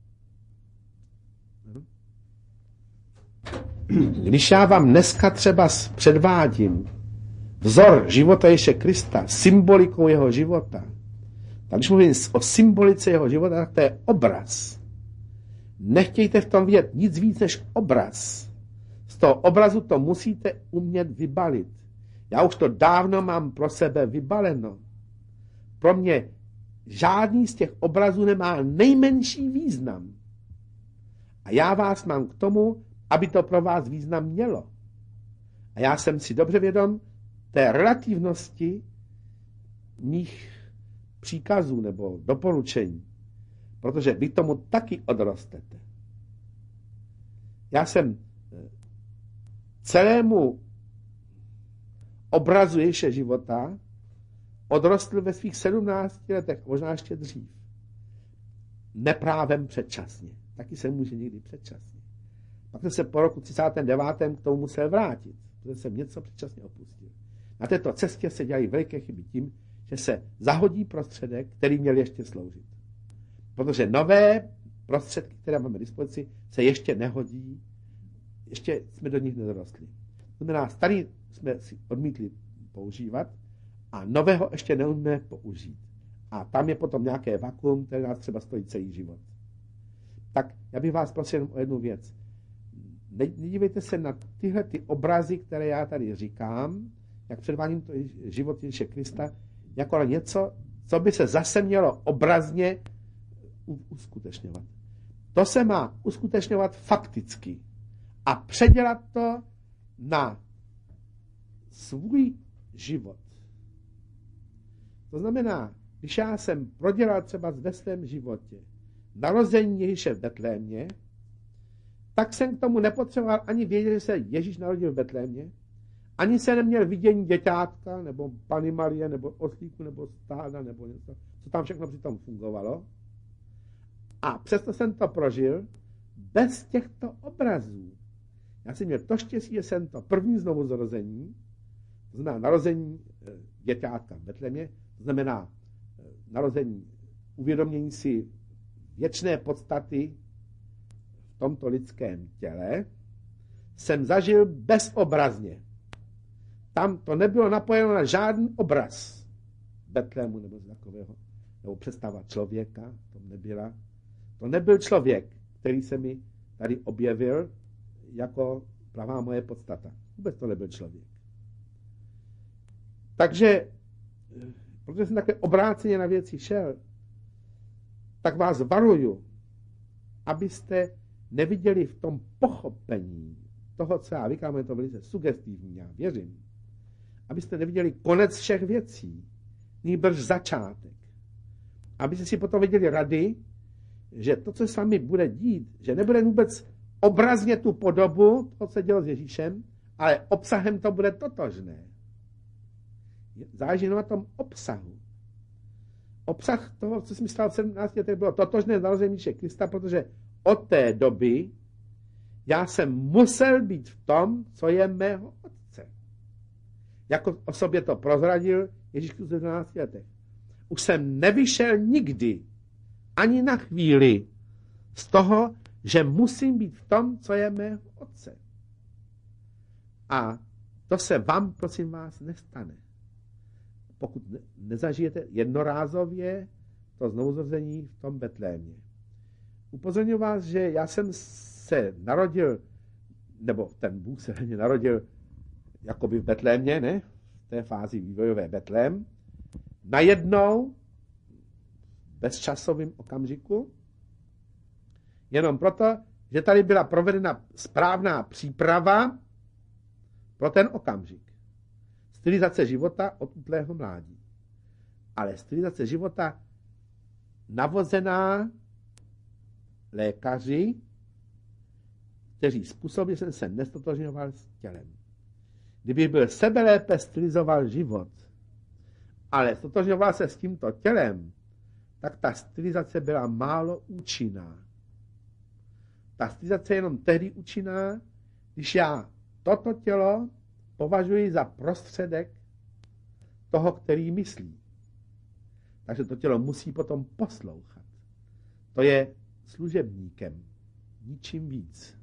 Když já vám dneska třeba předvádím vzor života Ježíše Krista, symbolikou jeho života, tak když mluvím o symbolice jeho života, tak to je obraz. Nechtějte v tom vidět nic víc než obraz. Z toho obrazu to musíte umět vybalit. Já už to dávno mám pro sebe vybaleno. Pro mě žádný z těch obrazů nemá nejmenší význam. A já vás mám k tomu, aby to pro vás význam mělo. A já jsem si dobře vědom té relativnosti mých příkazů nebo doporučení, protože vy tomu taky odrostete. Já jsem celému obrazu Ježíše života odrostl ve svých sedmnácti letech, možná ještě dřív. Neprávem předčasně. Taky se může někdy předčasně. Pak jsem se po roku třicátém devátém k tomu musel vrátit, protože jsem něco předčasně opustil. Na této cestě se dělají veliké chyby tím, že se zahodí prostředek, který měl ještě sloužit. Protože nové prostředky, které máme k dispozici, se ještě nehodí, ještě jsme do nich nedorostli. To znamená, starý jsme si odmítli používat a nového ještě neumíme použít. A tam je potom nějaké vakuum, které nás třeba stojí celý život. Tak já bych vás prosil jenom o jednu věc. Nedívejte se na tyhle ty obrazy, které já tady říkám, jak předvádím to život Ježíše Krista, jako na něco, co by se zase mělo obrazně uskutečňovat. To se má uskutečňovat fakticky a předělat to na svůj život. To znamená, když já jsem prodělal třeba ve svém životě narození Ježíše v Betlémě, tak jsem k tomu nepotřeboval ani vědět, že se Ježíš narodil v Betlémě, ani se neměl vidění děťátka, nebo Panny Marie, nebo oslíku, nebo stáda, nebo něco, co tam všechno přitom fungovalo. A přesto jsem to prožil bez těchto obrazů. Já jsem měl to štěstí, že jsem to první znovuzrození, to znamená narození děťátka v Betlémě, to znamená narození, uvědomění si věčné podstaty v tomto lidském těle jsem zažil bezobrazně. Tam to nebylo napojeno na žádný obraz Betlému nebo takového, nebo představa člověka, to nebyla. To nebyl člověk, který se mi tady objevil jako pravá moje podstata. Vůbec to nebyl člověk. Takže, protože jsem takhle obráceně na věci šel, tak vás varuju, abyste neviděli v tom pochopení toho, co já říkám, je to velice sugestivní, já věřím, abyste neviděli konec všech věcí, nýbrž začátek. Abyste si potom viděli rady, že to, co se s vámi bude dít, že nebude vůbec obrazně tu podobu, to, co se dělo s Ježíšem, ale obsahem to bude totožné. Záleží na tom obsahu. Obsah toho, co jsem stál v sedmnácti letech, bylo totožné narození Ježíše Krista, protože od té doby já jsem musel být v tom, co je mého otce. Jako o sobě to prozradil Ježíš Kristus v sedmnácti letech. Už jsem nevyšel nikdy, ani na chvíli, z toho, že musím být v tom, co je mého otce. A to se vám, prosím vás, nestane. Pokud nezažijete jednorázově to znovuzrození v tom Betlémě. Upozorňuji vás, že já jsem se narodil, nebo ten Bůh se mě narodil jakoby v Betlémě, ne? V té fázi vývojové Betlém. Najednou, bezčasovým okamžiku, jenom proto, že tady byla provedena správná příprava pro ten okamžik. Stylizace života od útlého mládí. Ale stylizace života navozená lékaři, kteří způsobili, že jsem se nestotožňoval s tělem. Kdyby byl sebelépe stylizoval život, ale stotožňoval se s tímto tělem, tak ta stylizace byla málo účinná. Ta stylizace je jenom tehdy účinná, když já toto tělo považuji za prostředek toho, který myslí. Takže to tělo musí potom poslouchat. To je služebníkem, ničím víc.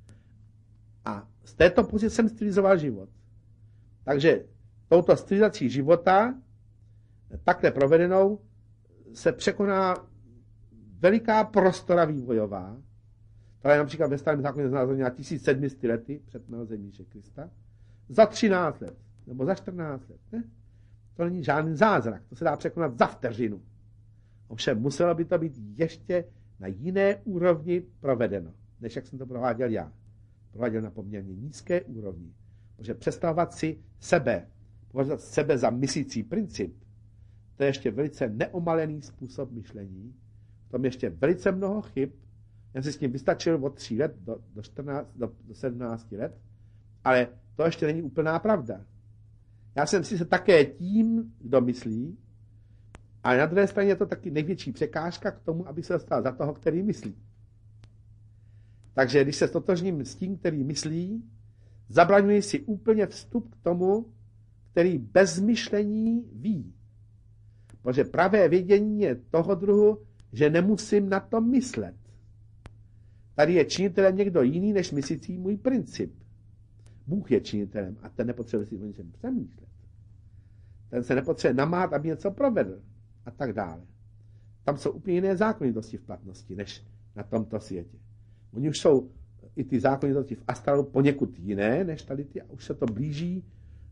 A z této pozice jsem stylizoval život. Takže touto stylizací života, takhle provedenou, se překoná veliká prostora vývojová, která je například ve Starém zákoně znázorněna tisíc sedm set lety před narozením Ježíše Krista, za třináct let, nebo za čtrnáct let. Ne? To není žádný zázrak, to se dá překonat za vteřinu. Ovšem muselo by to být ještě na jiné úrovni provedeno, než jak jsem to prováděl já. Prováděl na poměrně nízké úrovni. Protože představovat si sebe, považovat sebe za myslící princip, to je ještě velice neomalený způsob myšlení, v tom ještě velice mnoho chyb. Já si s tím vystačil od tří let do, do, čtrnácti, do, do sedmnácti let, ale to ještě není úplná pravda. Já jsem si se také tím, kdo myslí, ale na druhé straně je to taky největší překážka k tomu, aby se dostal za toho, který myslí. Takže když se stotožním s tím, který myslí, zabraňuji si úplně vstup k tomu, který bez myšlení ví. Protože pravé vědění je toho druhu, že nemusím na to myslet. Tady je činitelem někdo jiný, než myslící můj princip. Bůh je činitelem a ten nepotřebuje si o něčem přemýšlet. Ten se nepotřebuje namát, aby něco provedl a tak dále. Tam jsou úplně jiné zákonitosti v platnosti, než na tomto světě. Oni už jsou i ty zákonitosti v astralu poněkud jiné, než tady ty, a už se to blíží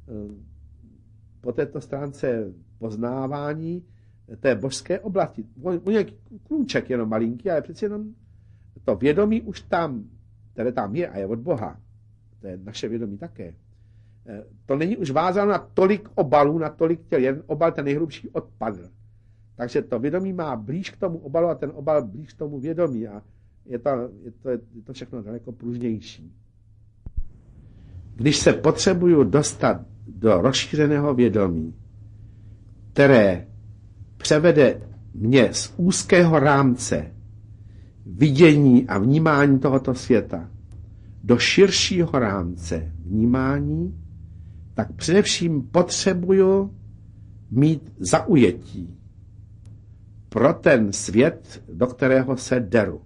po této stránce poznávání té božské oblasti. On je klůček jenom malinký, ale přeci jenom to vědomí už tam, které tam je a je od Boha, to je naše vědomí také, to není už vázáno na tolik obalů, na tolik těl, jeden obal, ten nejhrubší, odpadl. Takže to vědomí má blíž k tomu obalu a ten obal blíž k tomu vědomí a je to, je to, je to všechno daleko pružnější. Když se potřebuju dostat do rozšířeného vědomí, které převede mě z úzkého rámce vidění a vnímání tohoto světa do širšího rámce vnímání, tak především potřebuju mít zaujetí. pro ten svět, do kterého se deru.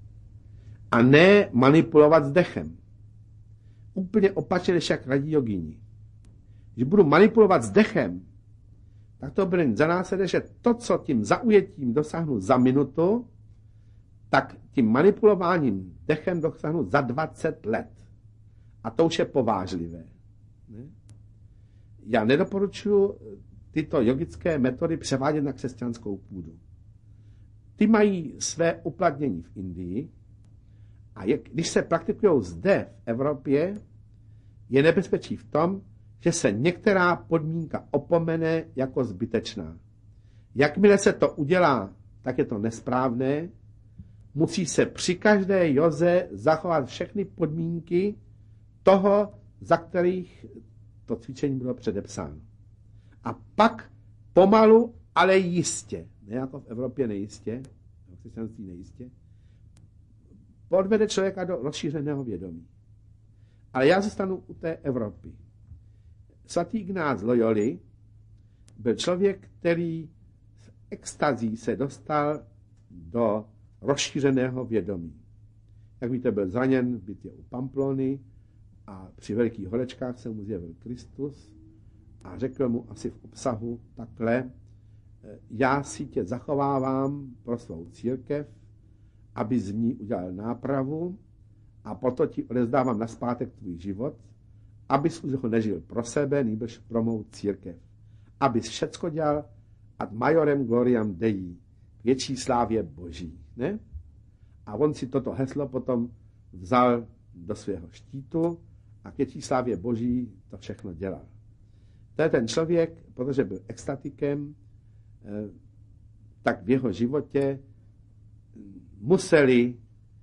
A ne manipulovat s dechem. Úplně opačně, než jak radí jogíni. Když budu manipulovat s dechem, tak to bude za následek, že to, co tím zaujetím dosáhnu za minutu, tak tím manipulováním dechem dosáhnu za dvacet let. A to už je povážlivé. Ne? Já nedoporučuji tyto jogické metody převádět na křesťanskou půdu. Ty mají své uplatnění v Indii a je, když se praktikují zde v Evropě, je nebezpečí v tom, že se některá podmínka opomene jako zbytečná. Jakmile se to udělá, tak je to nesprávné. Musí se při každé joze zachovat všechny podmínky toho, za kterých to cvičení bylo předepsáno. A pak pomalu, ale jistě, ne jako v Evropě nejistě, v křesťanství nejistě, podvede člověka do rozšířeného vědomí. Ale já zůstanu u té Evropy. Svatý Ignác Loyoli byl člověk, který z extazí se dostal do rozšířeného vědomí. Jak víte, byl zraněn v bitvě u Pamplony a při velkých horečkách se mu zjevil Kristus a řekl mu asi v obsahu takhle: já si tě zachovávám pro svou církev, aby z ní udělal nápravu, a proto ti odezdávám nazpátek tvůj život, abys už ho nežil pro sebe, nýbrž pro mou církev. Abys všecko dělal ad majorem gloriam Dei, k větší slávě Boží. Ne? A on si toto heslo potom vzal do svého štítu a k větší slávě Boží to všechno dělal. To je ten člověk, protože byl extatikem, tak v jeho životě museli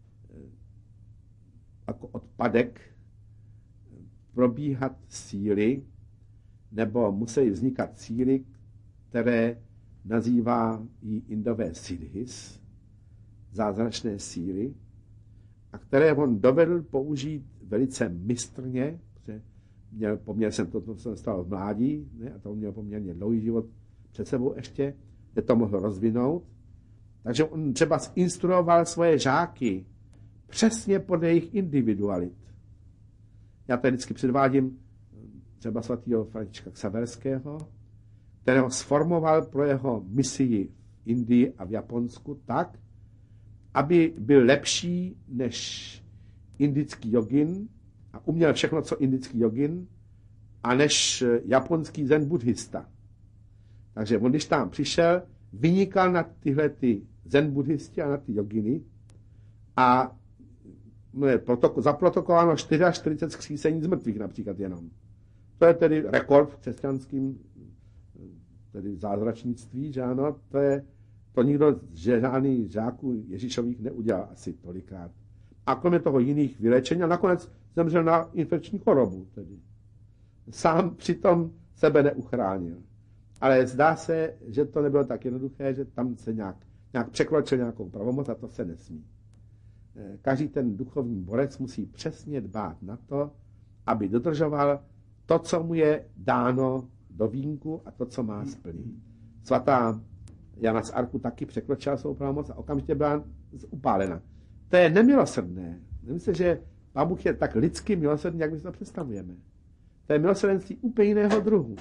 jako odpadek probíhat síly, nebo museli vznikat síly, které nazývá jí Indové siddhis, zázračné síly, a které on dovedl použít velice mistrně, protože měl, poměrně jsem to, to se stalo v mládí, ne, a to měl poměrně dlouhý život před sebou ještě, kde to mohl rozvinout. Takže on třeba instruoval svoje žáky přesně podle jejich individualit. Já tady vždycky předvádím třeba svatého Františka Xaverského, kterého sformoval pro jeho misii v Indii a v Japonsku tak, aby byl lepší než indický jogin a uměl všechno, co indický jogin, a než japonský zen buddhista. Takže on, když tam přišel, vynikal na tyhle ty zen buddhisti a na ty joginy a zaprotokoláno čtyřicet čtyři vzkřísení z mrtvých například jenom. To je tedy rekord v křesťanském tedy zázračnictví, že ano, to je, to nikdo z žádných žáků Ježíšových neudělal asi tolikrát. A kromě toho jiných vylečení a nakonec zemřel na infekční chorobu. Tedy. Sám přitom sebe neuchránil. Ale zdá se, že to nebylo tak jednoduché, že tam se nějak, nějak překročil nějakou pravomoc a to se nesmí. Každý ten duchovní borec musí přesně dbát na to, aby dodržoval to, co mu je dáno do vínku a to, co má splnit. Svatá Jana z Arku taky překročila svou pravomoc a okamžitě byla upálena. To je nemilosrdné. Nemyslím, že Pán Bůh je tak lidsky milosrdný, jak my si to představujeme. To je milosrdenství úplně jiného druhu.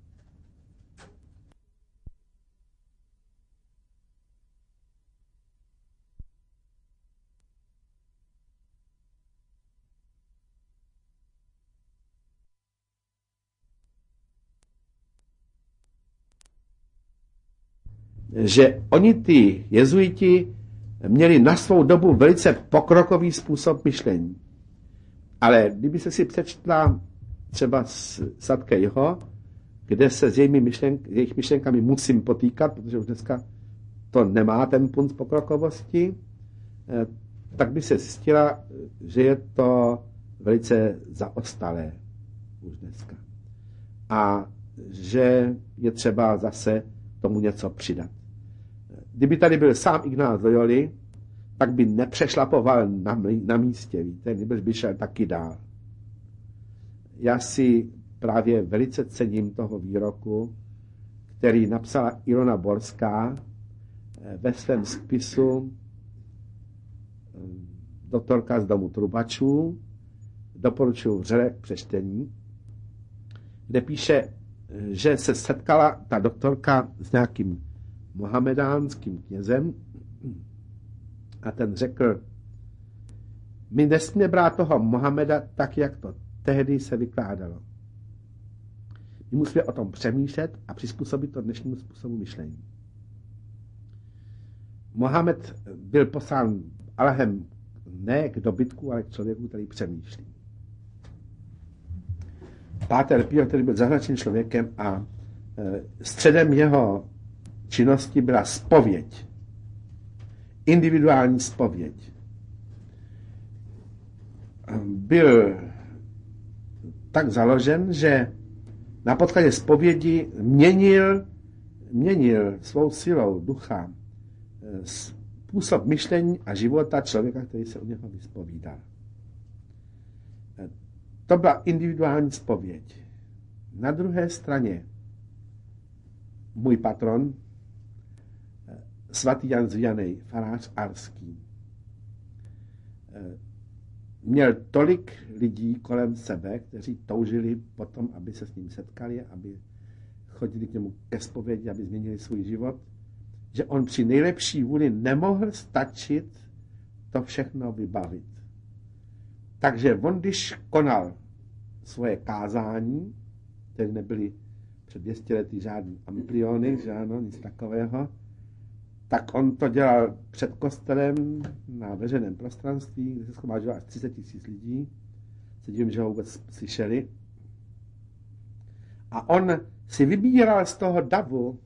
Že oni ty jezuiti měli na svou dobu velice pokrokový způsob myšlení. Ale kdyby se si přečetla třeba z Satkejho, kde se s jejími myšlenk, jejich myšlenkami musím potýkat, protože už dneska to nemá ten punc pokrokovosti, tak by se zjistila, že je to velice zaostalé už dneska. A že je třeba zase tomu něco přidat. Kdyby tady byl sám Ignác Loyoli, tak by nepřešlapoval na, na místě, víte, nebo by šel taky dál. Já si právě velice cením toho výroku, který napsala Ilona Borská ve svém spisu doktorka z domu trubačů, doporučuji vřele k přečtení, kde píše, že se setkala ta doktorka s nějakým mohamedánským knězem a ten řekl, my nesmíme brát toho Mohameda tak, jak to tehdy se vykládalo. My musíme o tom přemýšlet a přizpůsobit to dnešnímu způsobu myšlení. Mohamed byl poslán Allahem ne k dobytku, ale k člověku, který přemýšlí. Páter Pio, který byl zahraničním člověkem a středem jeho činnosti byla zpověď. Individuální zpověď. Byl tak založen, že na podkladě zpovědi měnil, měnil svou silou ducha způsob myšlení a života člověka, který se u něho vyspovídal. To byla individuální zpověď. Na druhé straně můj patron, svatý Jan z Vianney, farář arský, měl tolik lidí kolem sebe, kteří toužili potom, aby se s ním setkali, aby chodili k němu ke zpovědi, aby změnili svůj život, že on při nejlepší vůli nemohl stačit to všechno vybavit. Takže on, když konal svoje kázání, které nebyly před dvě stě lety žádný ampliony, žádno, nic takového, tak on to dělal před kostelem na veřejném prostranství, kde se shromáždilo až třicet tisíc lidí. Se divím, že ho vůbec slyšeli. A on si vybíral z toho davu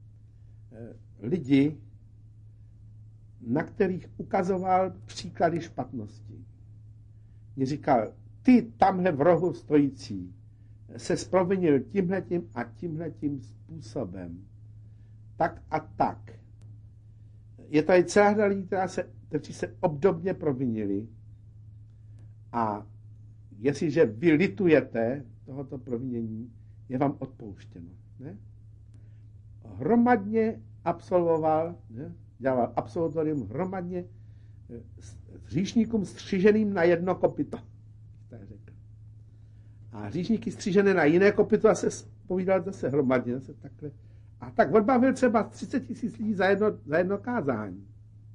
lidi, na kterých ukazoval příklady špatnosti. Mě říkal, ty tamhle v rohu stojící se zprovinil tímhletím a tímhletím způsobem. Tak a tak. Je tady celá řada lidí, kteří se obdobně provinili a jestliže vy litujete tohoto provinění, je vám odpouštěno. Ne? Hromadně absolvoval, ne? dělal absolutorium hromadně s hříšníkům stříženým na jedno kopyto. Tak řekl. A hříšníky střížené na jiné kopyto a se povídal zase hromadně. Zase takhle. A tak odbavil třeba třicet tisíc lidí za jedno, za jedno kázání.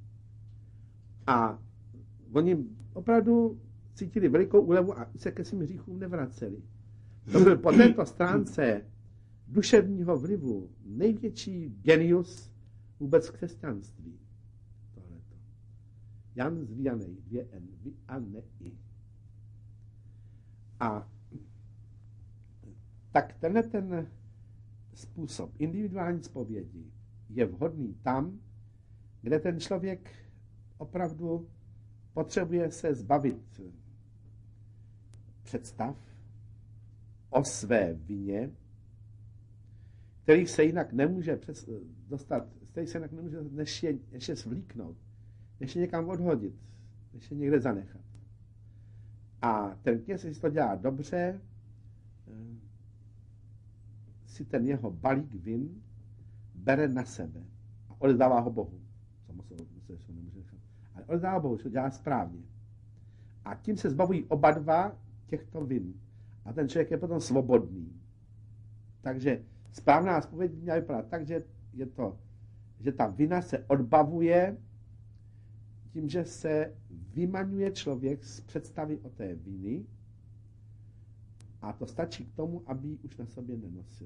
A oni opravdu cítili velikou úlevu a se ke svým hříchům nevraceli. To byl po této stránce duševního vlivu největší genius vůbec křesťanství. Tohleto. Jan z Vianney, dvě N, Vianney. A tak tenhle ten způsob individuální zpovědi je vhodný tam, kde ten člověk opravdu potřebuje se zbavit představ o své vině, kterých se jinak nemůže dostat, kterých se jinak nemůže než je, než je svlíknout, než je někam odhodit, než je někde zanechat. A ten kněz, jestli to dělá dobře, si ten jeho balík vin bere na sebe a oddává ho Bohu. Samozřejmě, ale oddává Bohu, že to dělá správně. A tím se zbavují oba dva těchto vin. A ten člověk je potom svobodný. Takže správná zpověď měla vypadat tak, že, je to, že ta vina se odbavuje tím, že se vymaňuje člověk z představy o té viny a to stačí k tomu, aby ji už na sobě nenosil.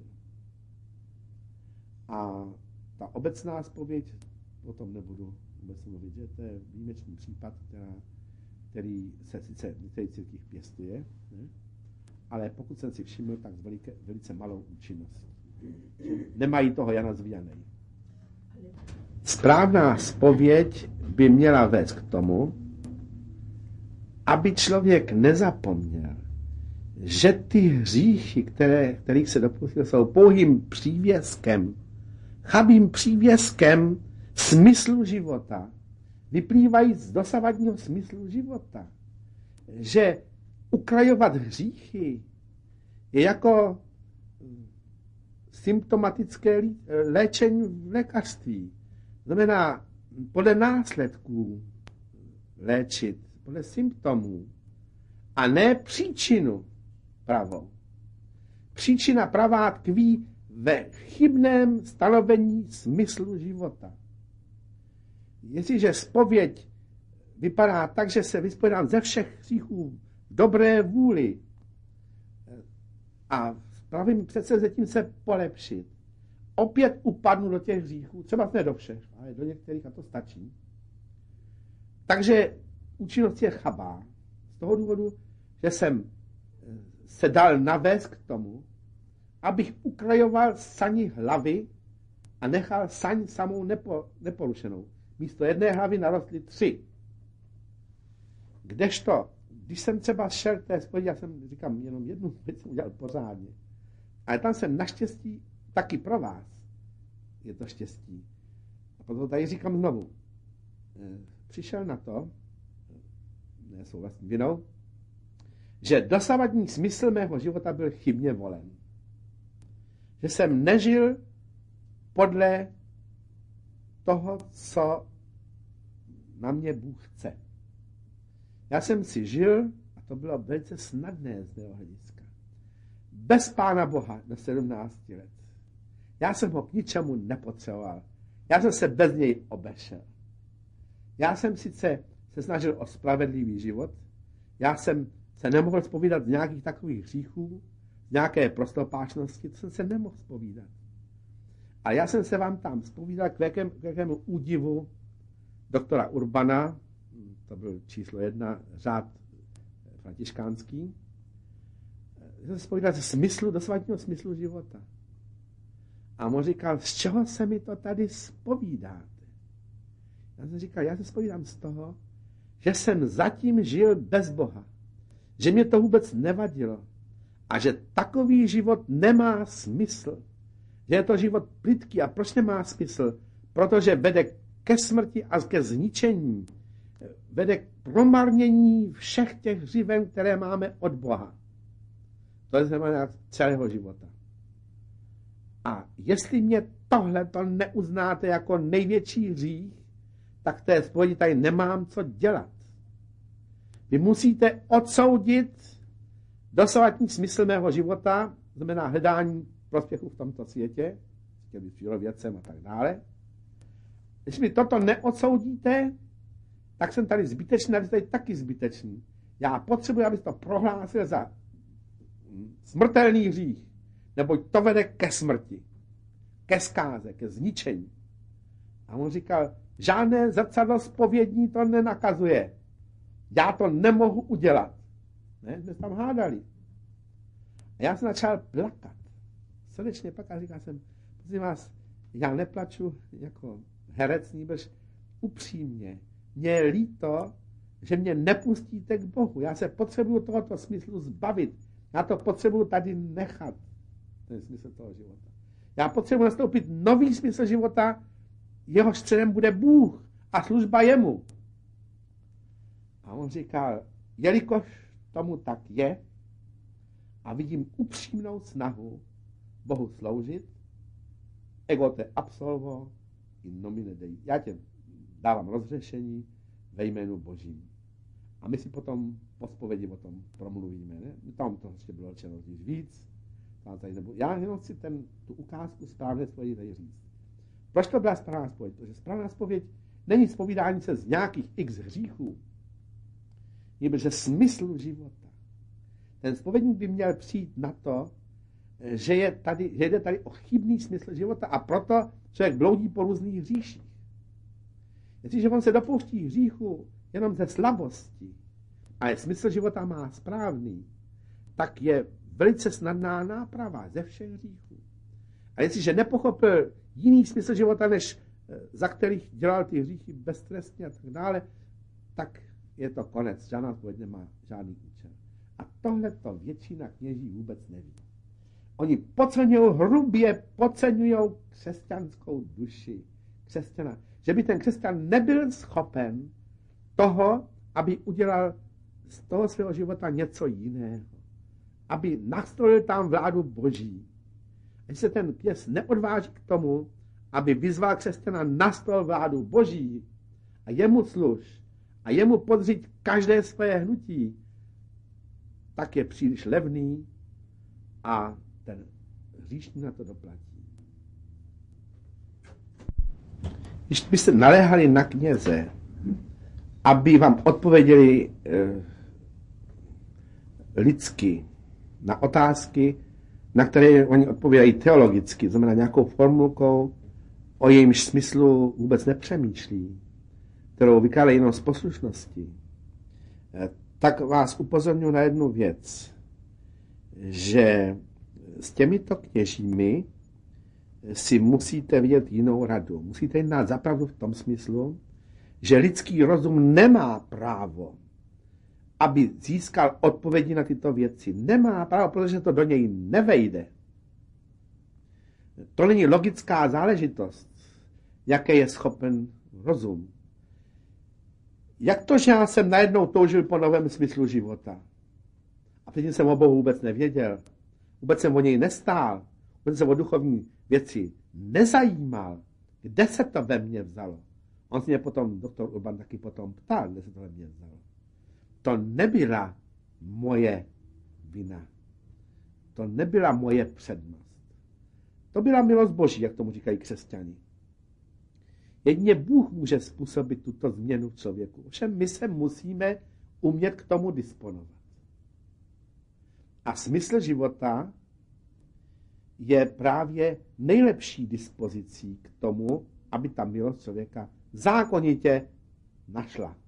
A ta obecná zpověď, o tom nebudu vůbec mluvit, že to je výjimečný případ, která, který se sice v některých církvích pěstuje, ne? Ale pokud jsem si všiml, tak s velice, velice malou účinností. Nemají toho Jana z Vianney. Správná zpověď by měla vést k tomu, aby člověk nezapomněl, že ty hříchy, které, kterých se dopustil, jsou pouhým přívěskem, chabým přívěskem smyslu života. Vyplývají z dosavadního smyslu života. Že ukrajovat hříchy je jako symptomatické léčení v lékařství. Znamená, podle následků léčit, podle symptomů, a ne příčinu pravou. Příčina pravá tkví ve chybném stanovení smyslu života. Jestliže zpověď vypadá tak, že se vyspovídám ze všech hříchů v dobré vůli a pravým předsevzetím se polepšit, opět upadnu do těch hříchů, třeba ne do všech, ale do některých a to stačí. Takže účinnost je chabá. Z toho důvodu, že jsem se dal navést k tomu, abych ukrajoval sani hlavy a nechal saň samou nepo, neporušenou. Místo jedné hlavy narostly tři. Kdežto, když jsem třeba šel k té spovědi, já jsem, říkám, jenom jednu věc jsem udělal pořádně. Ale tam jsem naštěstí taky pro vás. Je to štěstí. A potom tady říkám znovu. Přišel na to, ne svou vlastní vinou, že dosavadní smysl mého života byl chybně volen. Že jsem nežil podle toho, co na mě Bůh chce. Já jsem si žil, a to bylo velice snadné z mého hlediska, bez Pána Boha do sedmnácti let. Já jsem ho k ničemu nepotřeboval. Já jsem se bez něj obešel. Já jsem sice se snažil o spravedlivý život, já jsem se nemohl zpovídat z nějakých takových hříchů, z nějaké prostopáčnosti, to jsem se nemohl zpovídat. A já jsem se vám tam zpovídal k, jakém, k jakému údivu doktora Urbana, to byl číslo jedna, řád františkánský, jsem se zpovídal ze smyslu, dosavadního smyslu života. A on říkal, z čeho se mi to tady zpovídáte? Já jsem říkal, já se zpovídám z toho, že jsem zatím žil bez Boha. Že mě to vůbec nevadilo. A že takový život nemá smysl. Že je to život plytký. A proč nemá smysl? Protože vede ke smrti a ke zničení. Vede k promarnění všech těch hřiven, které máme od Boha. To je znamená celého života. A jestli mě tohle to neuznáte jako největší hřích, tak té zpovědi tady nemám co dělat. Vy musíte odsoudit dosavadní smysl mého života, znamená hledání prospěchu v tomto světě, chtěl být přírodovědcem a tak dále. Když mi toto neodsoudíte, tak jsem tady zbytečný, a vy jste tady taky zbytečný. Já potřebuji, abys to prohlásil za smrtelný hřích, neboť to vede ke smrti, ke zkáze, ke zničení. A on říkal, žádné zrcadlo zpovědní to nenakazuje. Já to nemohu udělat. Ne, jsme se tam hádali. A já jsem začal plakat. Srdečně plakat, říkal jsem, prosím vás, já neplaču jako herec, nýbrž upřímně. Mně je líto, že mě nepustíte k Bohu. Já se potřebuju tohoto smyslu zbavit. Já to potřebuju tady nechat. To je smysl toho života. Já potřebuji nastoupit nový smysl života, jehož středem bude Bůh a služba jemu. A on říkal, jelikož tomu tak je a vidím upřímnou snahu Bohu sloužit, ego te absolvo in nomine Dei. Já tě dávám rozřešení ve jménu Božím. A my si potom po zpovědi o tom promluvíme. Ne? Tam to ještě bylo řečeno víc. Tady nebudu. Já jenom chci ten, tu ukázku správné zpovědi tady říct. Proč to byla správná zpověď? Protože správná zpověď není zpovídání se z nějakých x hříchů, nebož ze smyslu života. Ten zpovědník by měl přijít na to, že, je tady, že jde tady o chybný smysl života a proto člověk bloudí po různých hříších. Jestliže on se dopouští hříchu jenom ze slabosti, ale smysl života má správný, tak je velice snadná náprava ze všech hříchů. A jestliže nepochopil jiný smysl života, než za kterých dělal ty hříchy beztrestně a tak dále, tak je to konec. Žádná zpověď nemá žádný účel. A tohle to většina kněží vůbec neví. Oni podceňují, hrubě podceňují křesťanskou duši křesťana. Že by ten křesťan nebyl schopen toho, aby udělal z toho svého života něco jiného. Aby nastrojil tam vládu Boží. Když se ten kněz neodváží k tomu, aby vyzval křesťana na stůl vládu Boží a jemu služ a jemu podřít každé své hnutí, tak je příliš levný a ten hříšník na to doplatí. Když byste naléhali na kněze, aby vám odpověděli eh, lidsky na otázky, na které oni odpovídají teologicky, znamená nějakou formulkou, o jejímž smyslu vůbec nepřemýšlí, kterou vykládají jenom z poslušnosti, eh, tak vás upozorňuji na jednu věc, že s těmito kněžími si musíte vidět jinou radu. Musíte jim dát zapravdu v tom smyslu, že lidský rozum nemá právo, aby získal odpovědi na tyto věci. Nemá právo, protože to do něj nevejde. To není logická záležitost, jaké je schopen rozum. Jak to, že já jsem najednou toužil po novém smyslu života? A předtím jsem o Bohu vůbec nevěděl. Vůbec jsem o něj nestál. Vůbec jsem o duchovní věci nezajímal. Kde se to ve mně vzalo? On se mě potom, doktor Urban taky potom ptal, kde se to ve mně vzalo. To nebyla moje vina. To nebyla moje přednost. To byla milost Boží, jak tomu říkají křesťani. Jedině Bůh může způsobit tuto změnu v člověku. Ovšem my se musíme umět k tomu disponovat. A smysl života je právě nejlepší dispozicí k tomu, aby ta milost člověka zákonitě našla.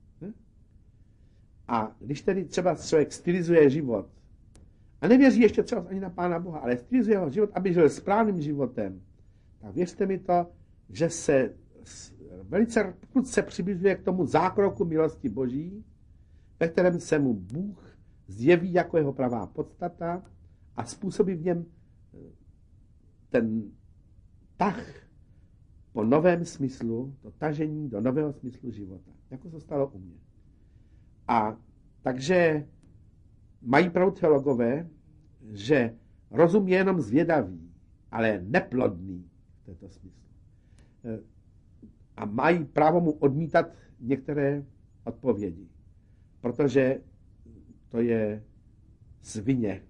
A když tedy třeba člověk stylizuje život a nevěří ještě třeba ani na Pána Boha, ale stylizuje ho život, aby žil správným životem, tak věřte mi to, že se velice prudce přibližuje k tomu zákroku milosti Boží, ve kterém se mu Bůh zjeví jako jeho pravá podstata a způsobí v něm ten tah po novém smyslu, to tažení do nového smyslu života. Jako se stalo u mě. A takže mají pravdu teologové, že rozum je jenom zvědavý, ale neplodný v této smyslu. A mají právo mu odmítat některé odpovědi, protože to je svině,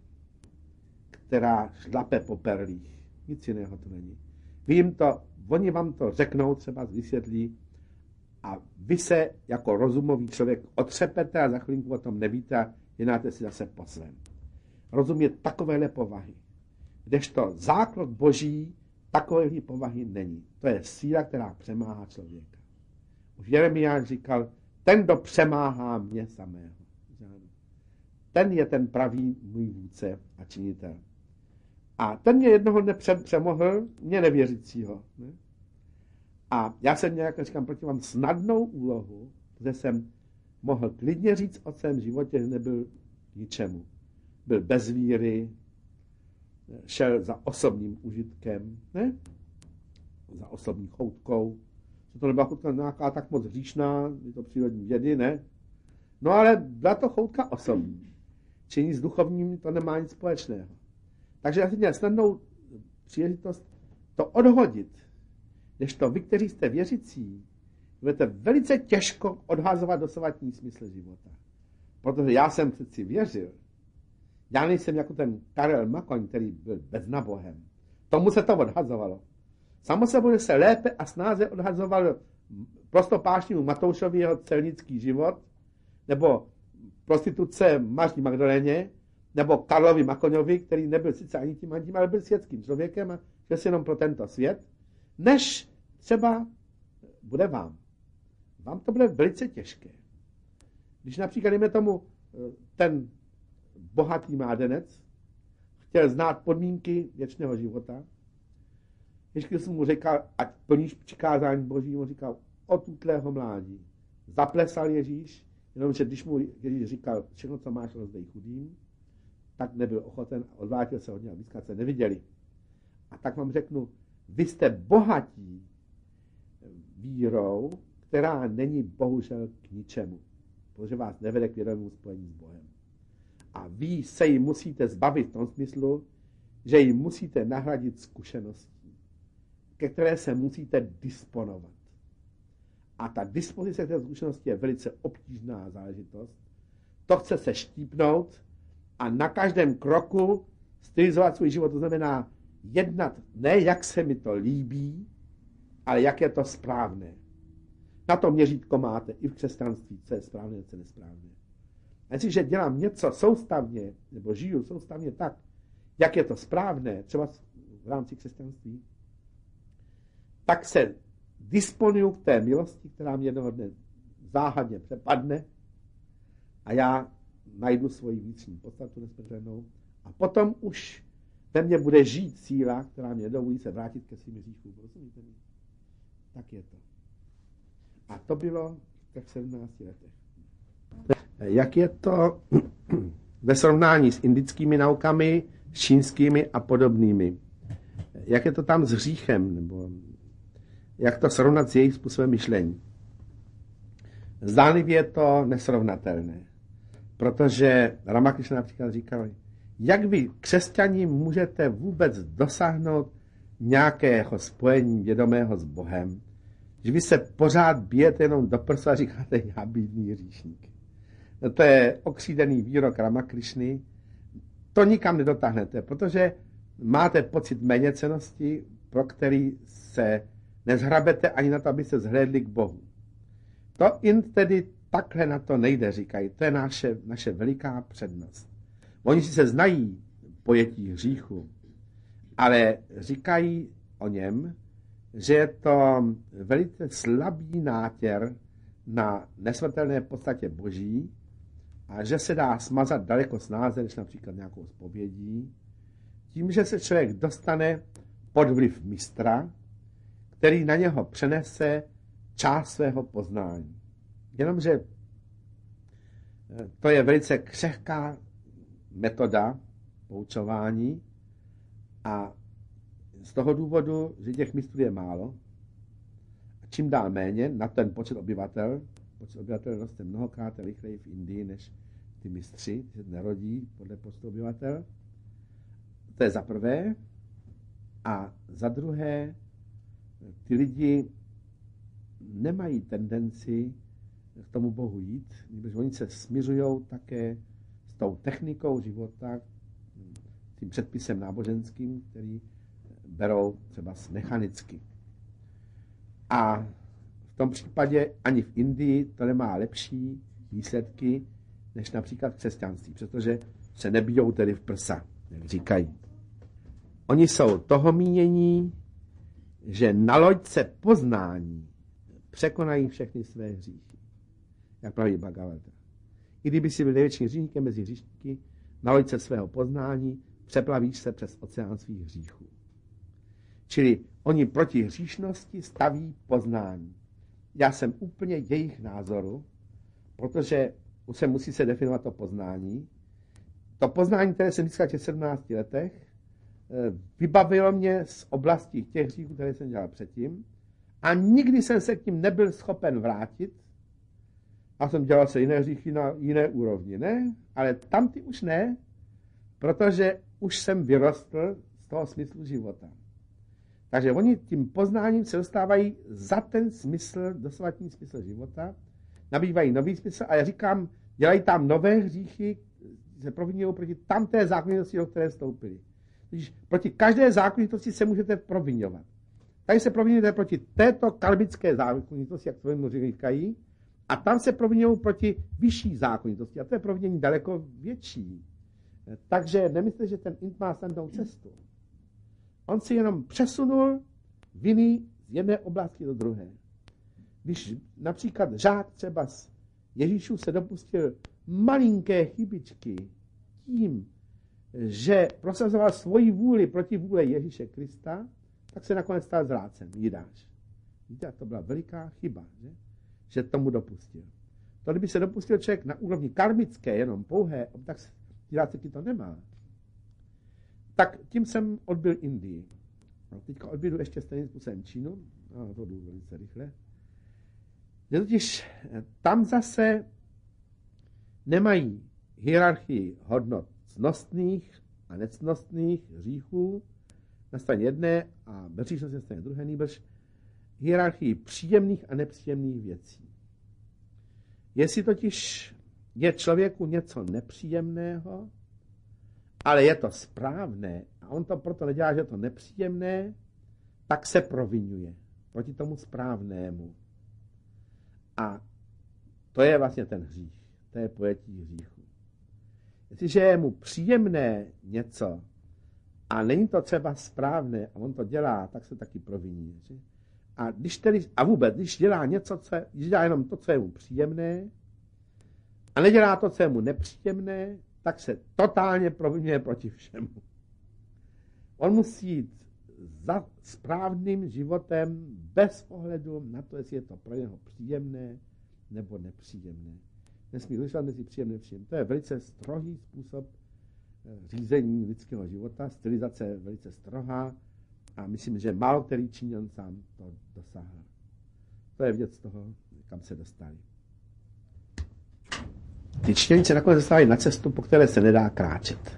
která šlape po perlích. Nic jiného to není. Vy jim to, oni vám to řeknou, třeba vysvětlí a vy se jako rozumový člověk otřepete a za chvilinku o tom nevíte a jednáte si zase po svém. Rozum je takovéhle povahy. Kdežto základ Boží takovéhle povahy není. To je síla, která přemáhá člověka. Už Jeremiáš říkal, ten, kdo přemáhá mě samého. Ten je ten pravý můj vůdce a činitel. A ten mě jednoho dne přemohl, mě nevěřícího. Ne? A já jsem nějak, říkám, proti vám snadnou úlohu, že jsem mohl klidně říct o svém životě, že nebyl k ničemu. Byl bez víry, šel za osobním užitkem, ne? Za osobní choutkou. Co to nebyla choutka nějaká tak moc hříšná, je to přírodní vědy, ne? No ale byla to choutka osobní. Činí s duchovním to nemá nic společného. Takže já jsem měl snadnou příležitost to odhodit. Než to vy, kteří jste věřící, budete velice těžko odhazovat dosavadní smysl života. Protože já jsem přeci věřil. Já nejsem jako ten Karel Makoň, který byl beznabohem. Tomu se to odhazovalo. Samo sebou se lépe a snáze odhazoval prostopášnímu Matoušovi jeho celnický život, nebo prostituce Maří Magdaléně, nebo Karlovi Makoňovi, který nebyl sice ani tím, ani tím, ale byl světským člověkem a šel si jenom pro tento svět, než třeba bude vám. Vám to bude velice těžké. Když například, dejme tomu, ten bohatý mládenec chtěl znát podmínky věčného života, když jsem mu říkal, ať plníš přikázání Boží, mu říkal, od útlého mládí. Zaplesal Ježíš, jenomže když mu Ježíš říkal, všechno, co máš, rozdej chudým, tak nebyl ochoten a odvrátil se od něj a blízka se neviděli. A tak vám řeknu, vy jste bohatí vírou, která není bohužel k ničemu, protože vás nevede k vědomému spojení s Bohem. A vy se jí musíte zbavit v tom smyslu, že ji musíte nahradit zkušeností. ke které se musíte disponovat. A ta dispozice té zkušenosti je velice obtížná záležitost. To chce se štípnout a na každém kroku stylizovat svůj život. To znamená jednat ne, jak se mi to líbí, ale jak je to správné. Na to měřítko máte i v křesťanství, co je správné, co je nesprávné. A jestliže dělám něco soustavně, nebo žiju soustavně tak, jak je to správné, třeba v rámci křesťanství, tak se disponuju k té milosti, která mě jednoho dne záhadně přepadne a já najdu svoji vnitřní podstatu nesmrtelnou a potom už ve mně bude žít síla, která mě dovolí se vrátit ke svým hříchům. Rozumíte mi? Tak je to. A to bylo v těch sedmnácti letech. Jak je to ve srovnání s indickými naukami, s čínskými a podobnými? Jak je to tam s hříchem? Nebo jak to srovnat s jejich způsobem myšlení? Zdánlivě je to nesrovnatelné, protože Ramakrishna například říkal, jak vy, křesťani, můžete vůbec dosáhnout nějakého spojení vědomého s Bohem, že vy se pořád bijete jenom do prsu a říkáte, já bídný hříšník. No to je okřídený výrok Ramakrishny. To nikam nedotáhnete, protože máte pocit méněcennosti, pro který se nezhrabete ani na to, aby se zhlédli k Bohu. To in tedy takhle na to nejde, říkají. To je naše, naše veliká přednost. Oni si se znají pojetí hříchu, ale říkají o něm, že je to velice slabý nátěr na nesmrtelné podstatě Boží a že se dá smazat daleko snáze, než například nějakou zpovědí, tím, že se člověk dostane pod vliv mistra, který na něho přenese část svého poznání. Jenomže to je velice křehká metoda poučování a z toho důvodu, že těch mistrů je málo a čím dál méně na ten počet obyvatel, počet obyvatel roste mnohokrát rychleji v Indii, než ty mistři, ty se nerodí podle počtu obyvatel. To je za prvé. A za druhé, ty lidi nemají tendenci k tomu Bohu jít, protože oni se smiřují také s tou technikou života, tím předpisem náboženským, který berou třeba mechanicky. A v tom případě ani v Indii to nemá lepší výsledky, než například v křesťanství, protože se nebijou tedy v prsa, jak říkají. Oni jsou toho mínění, že na loďce poznání překonají všechny své hříchy. Jak praví Bhagavata. I kdyby si byl největším hříšníkem mezi hříšníky, na loďce svého poznání přeplavíš se přes oceán svých hříchů. Čili oni proti hříšnosti staví poznání. Já jsem úplně jejich názoru, protože už se musí se definovat to poznání. To poznání, které jsem získal v těch sedmnácti letech, vybavilo mě z oblasti těch hříchů, které jsem dělal předtím, a nikdy jsem se k tím nebyl schopen vrátit. A jsem dělal se jiné hříchy na jiné úrovni, ne? Ale tam ty už ne, protože už jsem vyrostl z toho smyslu života. Takže oni tím poznáním se dostávají za ten smysl, dosavadní smysl života, nabývají nový smysl a já říkám, dělají tam nové hříchy, se provinují proti tamté zákonitosti, do které vstoupili. Když proti každé zákonitosti se můžete provinovat. Tady se provinujete proti této karmické zákonitosti, jak to jim říkají, a tam se provinují proti vyšší zákonitosti. A to je provinění daleko větší. Takže nemyslíte, že ten int má snadnou cestu. On si jenom přesunul viny z jedné oblasti do druhé. Když například žák třeba z Ježíšů se dopustil malinké chybičky tím, že prosazoval svoji vůli proti vůle Ježíše Krista, tak se nakonec stal zrádcem, Jidáš. Víte, a to byla veliká chyba, že? že tomu dopustil. To, kdyby se dopustil člověk na úrovni karmické, jenom pouhé, tak Jidáci to nemá. Tak tím jsem odbyl Indii. No, teďka odbydu ještě stejným způsobem Čínu, no, to jdu velice rychle. Že totiž tam zase nemají hierarchii hodnot cnostných a necnostných hříchů, na straně jedné a bezříšnost na straně druhé, nýbrž hierarchii příjemných a nepříjemných věcí. Jestli totiž je člověku něco nepříjemného, ale je to správné a on to proto nedělá, že je to nepříjemné, tak se provinuje proti tomu správnému. A to je vlastně ten hřích, to je pojetí hříchu. Jestliže je mu příjemné něco a není to třeba správné a on to dělá, tak se taky proviní. Že? A, když tedy, a vůbec, když dělá něco, co je, když dělá jenom to, co je mu příjemné a nedělá to, co je mu nepříjemné, tak se totálně provinuje proti všemu. On musí jít za správným životem bez ohledu na to, jestli je to pro něho příjemné nebo nepříjemné. Nesmí rozlišovat mezi příjemné a nepříjemné. To je velice strohý způsob řízení lidského života, stylizace je velice strohá a myslím, že málo který Číňan sám to dosáhl. To je vidět z toho, kam se dostali. Ty Číňani se nakonec dostávají na cestu, po které se nedá kráčet.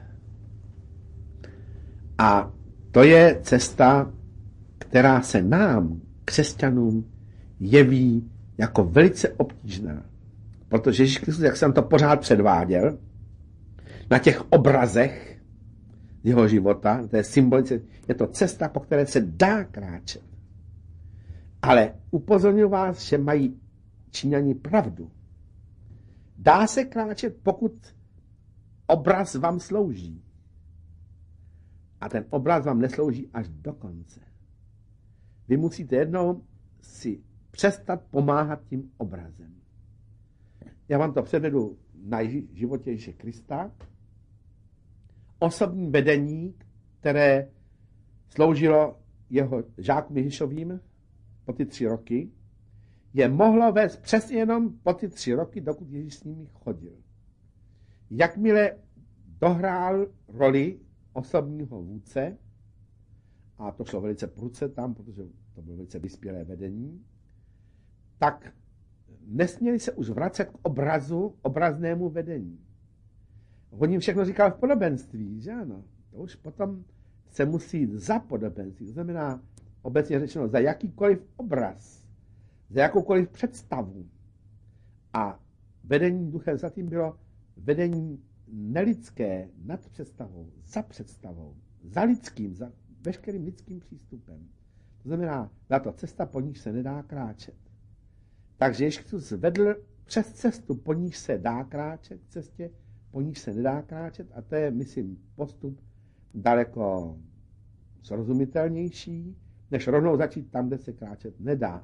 A to je cesta, která se nám, křesťanům, jeví jako velice obtížná. Protože Ježíš Kristus, jak jsem to pořád předváděl, na těch obrazech jeho života, to je symbolice, je to cesta, po které se dá kráčet. Ale upozorňuji vás, že mají Číňani pravdu. Dá se kráčet, pokud obraz vám slouží. A ten obraz vám neslouží až do konce. Vy musíte jednou si přestat pomáhat tím obrazem. Já vám to předvedu na životě Ježíše Krista. Osobní vedení, které sloužilo jeho žákům Ježíšovým po ty tři roky, je mohlo vést přesně jenom po ty tři roky, dokud Ježíš s nimi chodil. Jakmile dohrál roli osobního vůdce, a to šlo velice prudce tam, protože to bylo velice vyspělé vedení, tak nesměli se už vracet k obrazu, obraznému vedení. On jim všechno říkal v podobenství, že ano? To už potom se musí jít za podobenství, to znamená obecně řečeno za jakýkoliv obraz, za jakoukoliv představu. A vedení Duchem Svatým bylo vedení nelidské nad představou, za představou, za lidským, za veškerým lidským přístupem. To znamená, byla to cesta, po níž se nedá kráčet. Takže Ježíš Kristus vedl přes cestu, po níž se dá kráčet, cestě, po níž se nedá kráčet, a to je, myslím, postup daleko srozumitelnější, než rovnou začít tam, kde se kráčet nedá.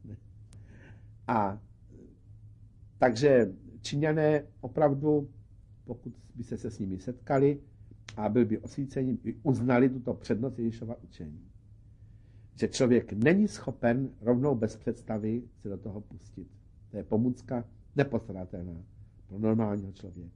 A takže Číňané opravdu, pokud by se, se s nimi setkali a byli by osvíceni, by uznali tuto přednost Ježíšova učení. Že člověk není schopen rovnou bez představy se do toho pustit. To je pomůcka nepostradatelná pro normálního člověka.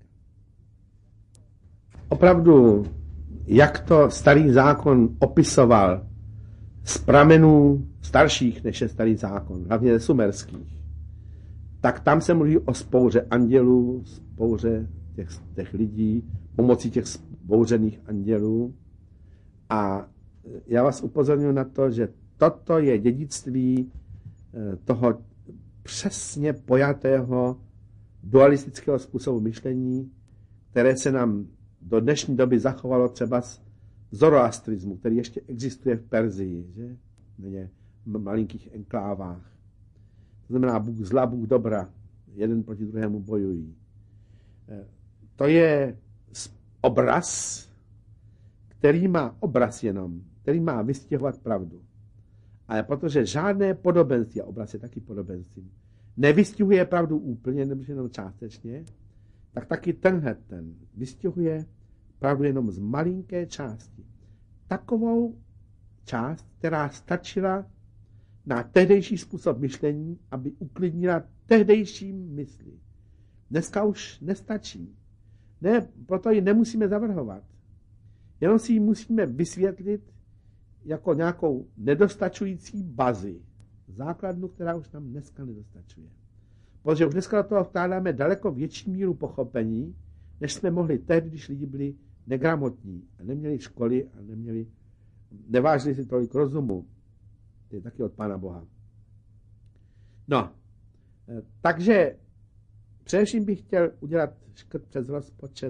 Opravdu, jak to starý zákon opisoval z pramenů starších, než je starý zákon, hlavně ze sumerských, tak tam se mluví o spouře andělů, spouře těch, těch lidí, pomocí těch spouřených andělů. A já vás upozorňuji na to, že toto je dědictví toho přesně pojatého dualistického způsobu myšlení, které se nám do dnešní doby zachovalo třeba z zoroastrismu, který ještě existuje v Perzii, že? V malinkých enklávách. To znamená Bůh zla, Bůh dobra. Jeden proti druhému bojují. To je obraz, který má obraz jenom, který má vystěhovat pravdu. Ale protože žádné podobenství, a obraz je taky podobenstvím, nevystihuje pravdu úplně, nebo jenom částečně, tak taky tenhle ten vystihuje pravdu jenom z malinké části. Takovou část, která stačila na tehdejší způsob myšlení, aby uklidnila tehdejší mysli. Dneska už nestačí. Ne, proto ji nemusíme zavrhovat. Jenom si ji musíme vysvětlit jako nějakou nedostačující bazi. Základnu, která už nám dneska nedostačuje. Protože už dneska do toho vkládáme daleko větší míru pochopení, než jsme mohli tehdy, když lidi byli negramotní a neměli školy a neměli nevážili si tolik rozumu. To je taky od Pána Boha. No, takže především bych chtěl udělat škrt přes rozpočet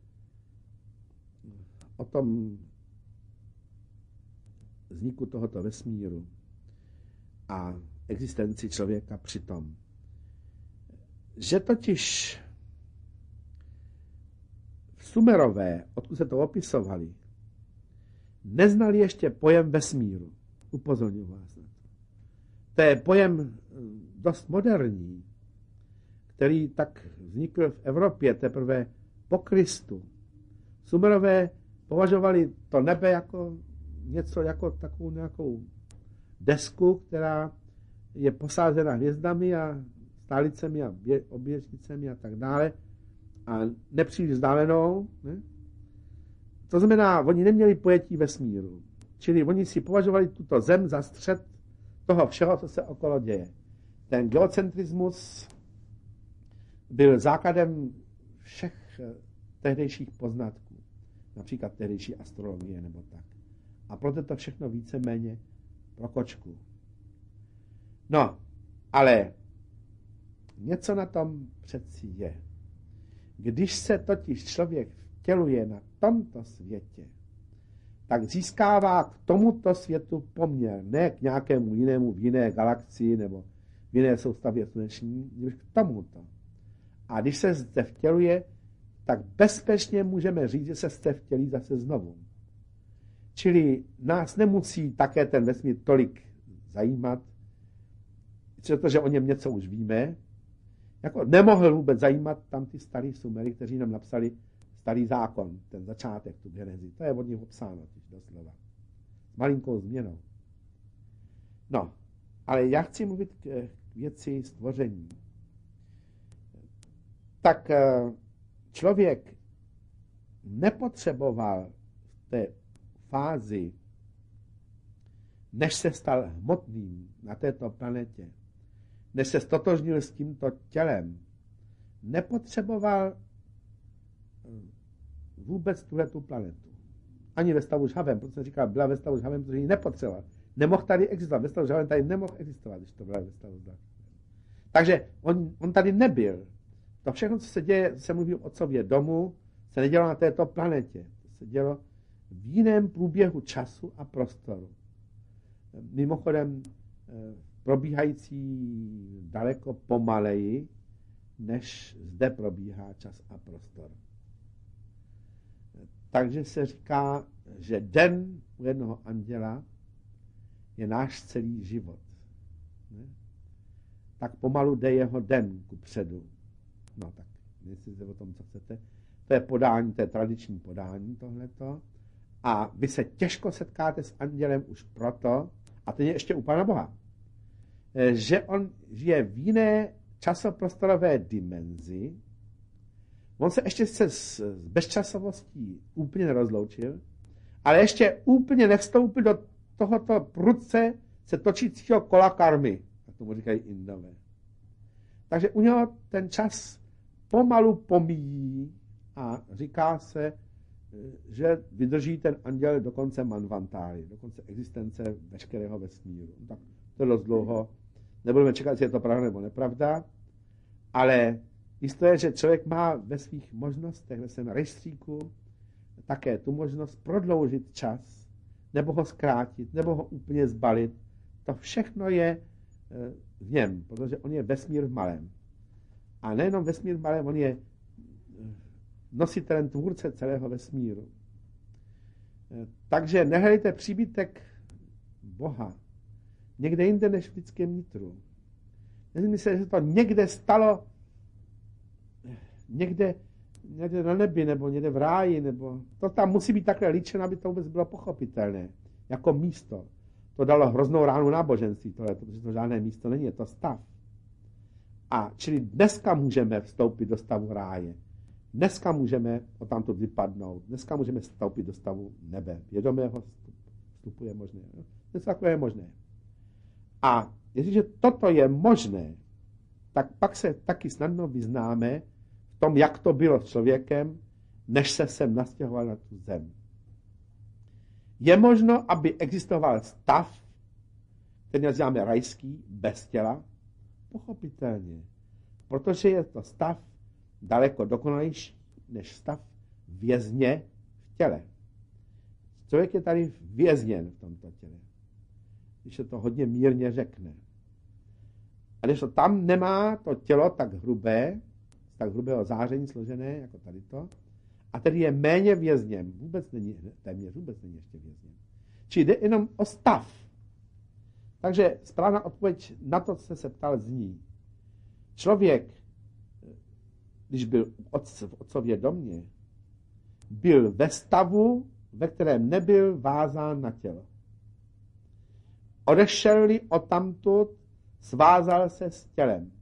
o tom vzniku tohoto vesmíru a existenci člověka přitom. Že totiž v Sumerové, odkud se to opisovali, neznali ještě pojem vesmíru. Upozorňuji vás na to. To je pojem dost moderní, který tak vznikl v Evropě teprve po Kristu. Sumerové považovali to nebe jako něco, jako takovou nějakou desku, která je posázena hvězdami a stálicemi a oběžnicemi a tak dále a nepříliš vzdálenou. Ne? To znamená, oni neměli pojetí vesmíru. Čili oni si považovali tuto zem za střed toho všeho, co se okolo děje. Ten geocentrismus byl základem všech tehdejších poznatků, například tehdejší astrologie nebo tak. A proto to všechno víceméně pro kočku. No, ale něco na tom přeci je. Když se totiž člověk vtěluje na tomto světě, tak získává k tomuto světu poměr, ne k nějakému jinému v jiné galaxii nebo v jiné soustavě sluneční, než k tomuto. A když se zde vtěluje, tak bezpečně můžeme říct, že se zde vtělí zase znovu. Čili nás nemusí také ten vesmír tolik zajímat, protože o něm něco už víme. Jako nemohl vůbec zajímat tam ty starý Sumery, kteří nám napsali starý zákon, ten začátek, tu genezi. To je od nich obsáno, doslova. S malinkou změnou. No, ale já chci mluvit k věci stvoření. Tak člověk nepotřeboval v té fázi, než se stal hmotným na této planetě, než se stotožnil s tímto tělem, nepotřeboval vůbec tuhletu planetu. Ani ve stavu žhavém, protože jsem říkal, byla ve stavu žhavém, protože ji nepotřeboval. Nemohl tady existovat. Ve stavu žhavém tady nemohl existovat, když to byla ve stavu žhavém. Takže on, on tady nebyl. To všechno, co se děje, se mluví o otcově domu, se nedělo na této planetě. To se dělo v jiném průběhu času a prostoru. Mimochodem probíhající daleko pomaleji, než zde probíhá čas a prostor. Takže se říká, že den u jednoho anděla je náš celý život. Ne? Tak pomalu jde jeho den kupředu. No tak, myslíte o tom, co chcete. To je podání, to je tradiční podání tohleto. A vy se těžko setkáte s andělem už proto, a to je ještě u Pána Boha, že on žije v jiné časoprostorové dimenzi. On se ještě se s bezčasovostí úplně nerozloučil, ale ještě úplně nevstoupil do tohoto prudce se točícího kola karmy, jak tomu říkají Indové. Takže u něho ten čas pomalu pomíjí a říká se, že vydrží ten anděl do konce manvantáry, do konce existence veškerého vesmíru. Tak to je dost dlouho. Nebudeme čekat, jestli je to pravda nebo nepravda, ale jisto je, že člověk má ve svých možnostech, ve svém rejstříku také tu možnost prodloužit čas, nebo ho zkrátit, nebo ho úplně zbalit. To všechno je v něm, protože on je vesmír v malém. A nejenom vesmír v malém, on je nositelem tvůrce celého vesmíru. Takže nehledejte příbytek Boha někde jinde než v lidském nitru. Nemyslíte, že se to někde stalo někde, někde na nebi, nebo někde v ráji, nebo to tam musí být takhle líčeno, aby to vůbec bylo pochopitelné. Jako místo. To dalo hroznou ránu náboženství, tohle, protože to žádné místo není, je to stav. A čili dneska můžeme vstoupit do stavu ráje. Dneska můžeme odtamtud vypadnout. Dneska můžeme vstoupit do stavu nebe. Vědomého vstupu je možné. Dneska takové je možné. A jestliže toto je možné, tak pak se taky snadno vyznáme v tom, jak to bylo s člověkem, než se sem nastěhoval na tu zem. Je možno, aby existoval stav, který nazýváme rajský, bez těla? Pochopitelně. Protože je to stav daleko dokonalejší než stav vězně v těle. Člověk je tady vězněn v tomto těle. Když se to hodně mírně řekne. A když to tam nemá to tělo tak hrubé, z tak hrubého záření složené, jako tady to, a tedy je méně vězněn, vůbec není, téměř vůbec není ještě vězněn. Čili jde jenom o stav. Takže správná odpověď na to, co se ptal, zní. Člověk, když byl v otcově domě, byl ve stavu, ve kterém nebyl vázán na tělo. Odešel-li odtamtud, svázal se s tělem.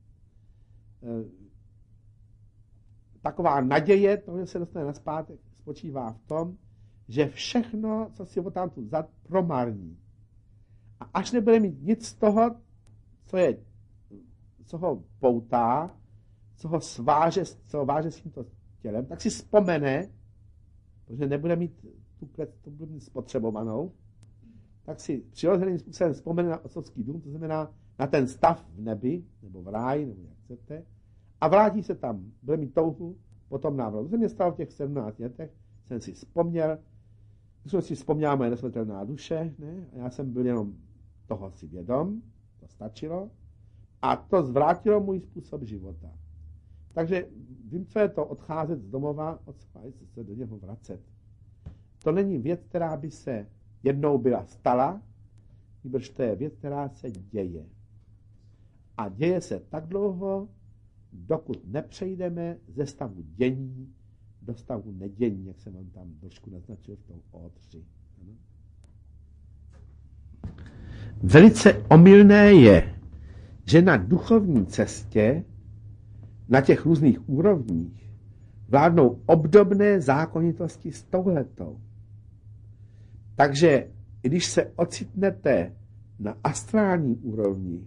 Taková naděje, toho, že se dostane nazpátek, spočívá v tom, že všechno, co si odtamtud vzal, promarní. A až nebude mít nic z toho, co, je, co ho poutá, co ho sváže, co ho váže s tímto tělem, tak si vzpomene, protože nebude mít tu klec, to bude mít spotřebovanou, tak si přirozeným způsobem vzpomene na otcovský dům, to znamená na ten stav v nebi, nebo v ráji, nebo jak chcete, a vrátí se tam, bude mít touhu po tom návratu. To se mě stalo v těch sedmnácti letech, jsem si vzpomněl, když jsem si vzpomněl moje nesmrtelná duše, ne? A já jsem byl jenom toho si vědom, to stačilo, a to zvrátilo můj způsob života. Takže vím, co je to odcházet z domova, odcházet se do něho vracet. To není věc, která by se jednou byla stala, nebož to je věc, která se děje. A děje se tak dlouho, dokud nepřejdeme ze stavu dění do stavu nedění, jak jsem vám tam trošku naznačil v tom O tři. Ano? Velice omylné je, že na duchovní cestě, na těch různých úrovních, vládnou obdobné zákonitosti s touhletou. Takže když se ocitnete na astrální úrovni,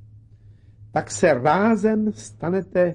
tak se rázem stanete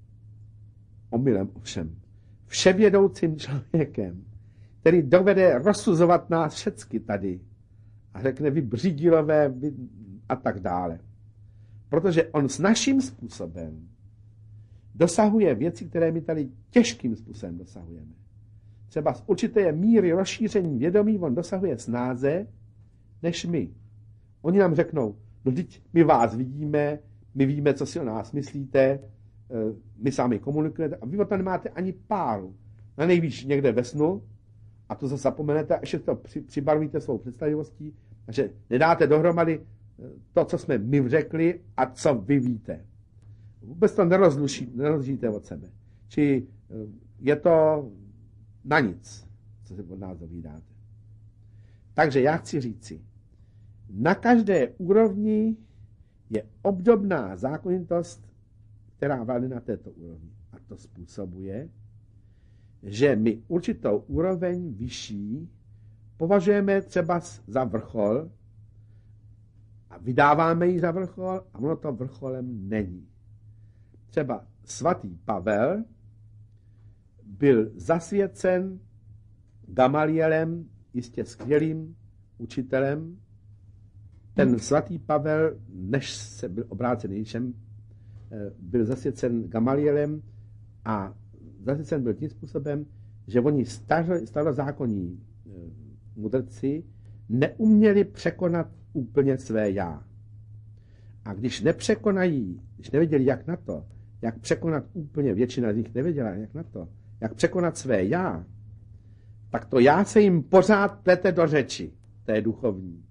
omylem ovšem vševědoucím člověkem, který dovede rozsuzovat nás všecky tady a řekne vy břídilové vy a tak dále. Protože on s naším způsobem dosahuje věci, které my tady těžkým způsobem dosahujeme. Třeba z určité míry rozšíření vědomí on dosahuje snáze než my. Oni nám řeknou, no teď my vás vidíme, my víme, co si o nás myslíte, my sami komunikujete a vy o to nemáte ani páru. Na nejvíc někde ve snu a to zase zapomenete a ještě to přibarvíte svou představivostí, takže nedáte dohromady to, co jsme my řekli a co vy víte. Vůbec to nerozlučíte od sebe. Či je to na nic, co se od nás dovídáte. Takže já chci říci, na každé úrovni je obdobná zákonitost, která vládne na této úrovni. A to způsobuje, že my určitou úroveň vyšší považujeme třeba za vrchol a vydáváme ji za vrchol a ono to vrcholem není. Třeba svatý Pavel byl zasvěcen Gamalielem, jistě skvělým učitelem. Ten svatý Pavel, než se byl obrácen Ježíšem, byl zasvěcen Gamalielem a zasvěcen byl tím způsobem, že oni starozákonní mudrci neuměli překonat úplně své já. A když nepřekonají, když nevěděli, jak na to, jak překonat úplně, většina z nich nevěděla, jak na to, jak překonat své já, tak to já se jim pořád plete do řeči, té duchovní.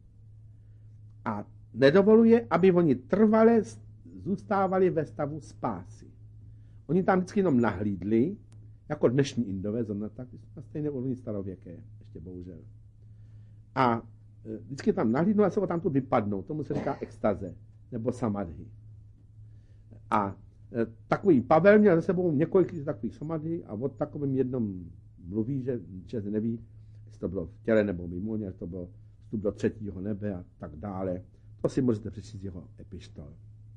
A nedovoluje, aby oni trvale zůstávali ve stavu spásy. Oni tam vždycky jenom nahlídli, jako dnešní Indové, zrovna tak, na stejné úrovni starověké, ještě bohužel. A vždycky tam nahlídnou a se tam tu vypadnou. Tomu se říká extaze, nebo samadhi. A takový Pavel měl za sebou několik takových samadhi a od takovým jednom mluví, že, že neví, jestli to bylo v těle nebo mimo, jestli to bylo vstup do třetího nebe a tak dále. To si můžete přečíst jeho epištol.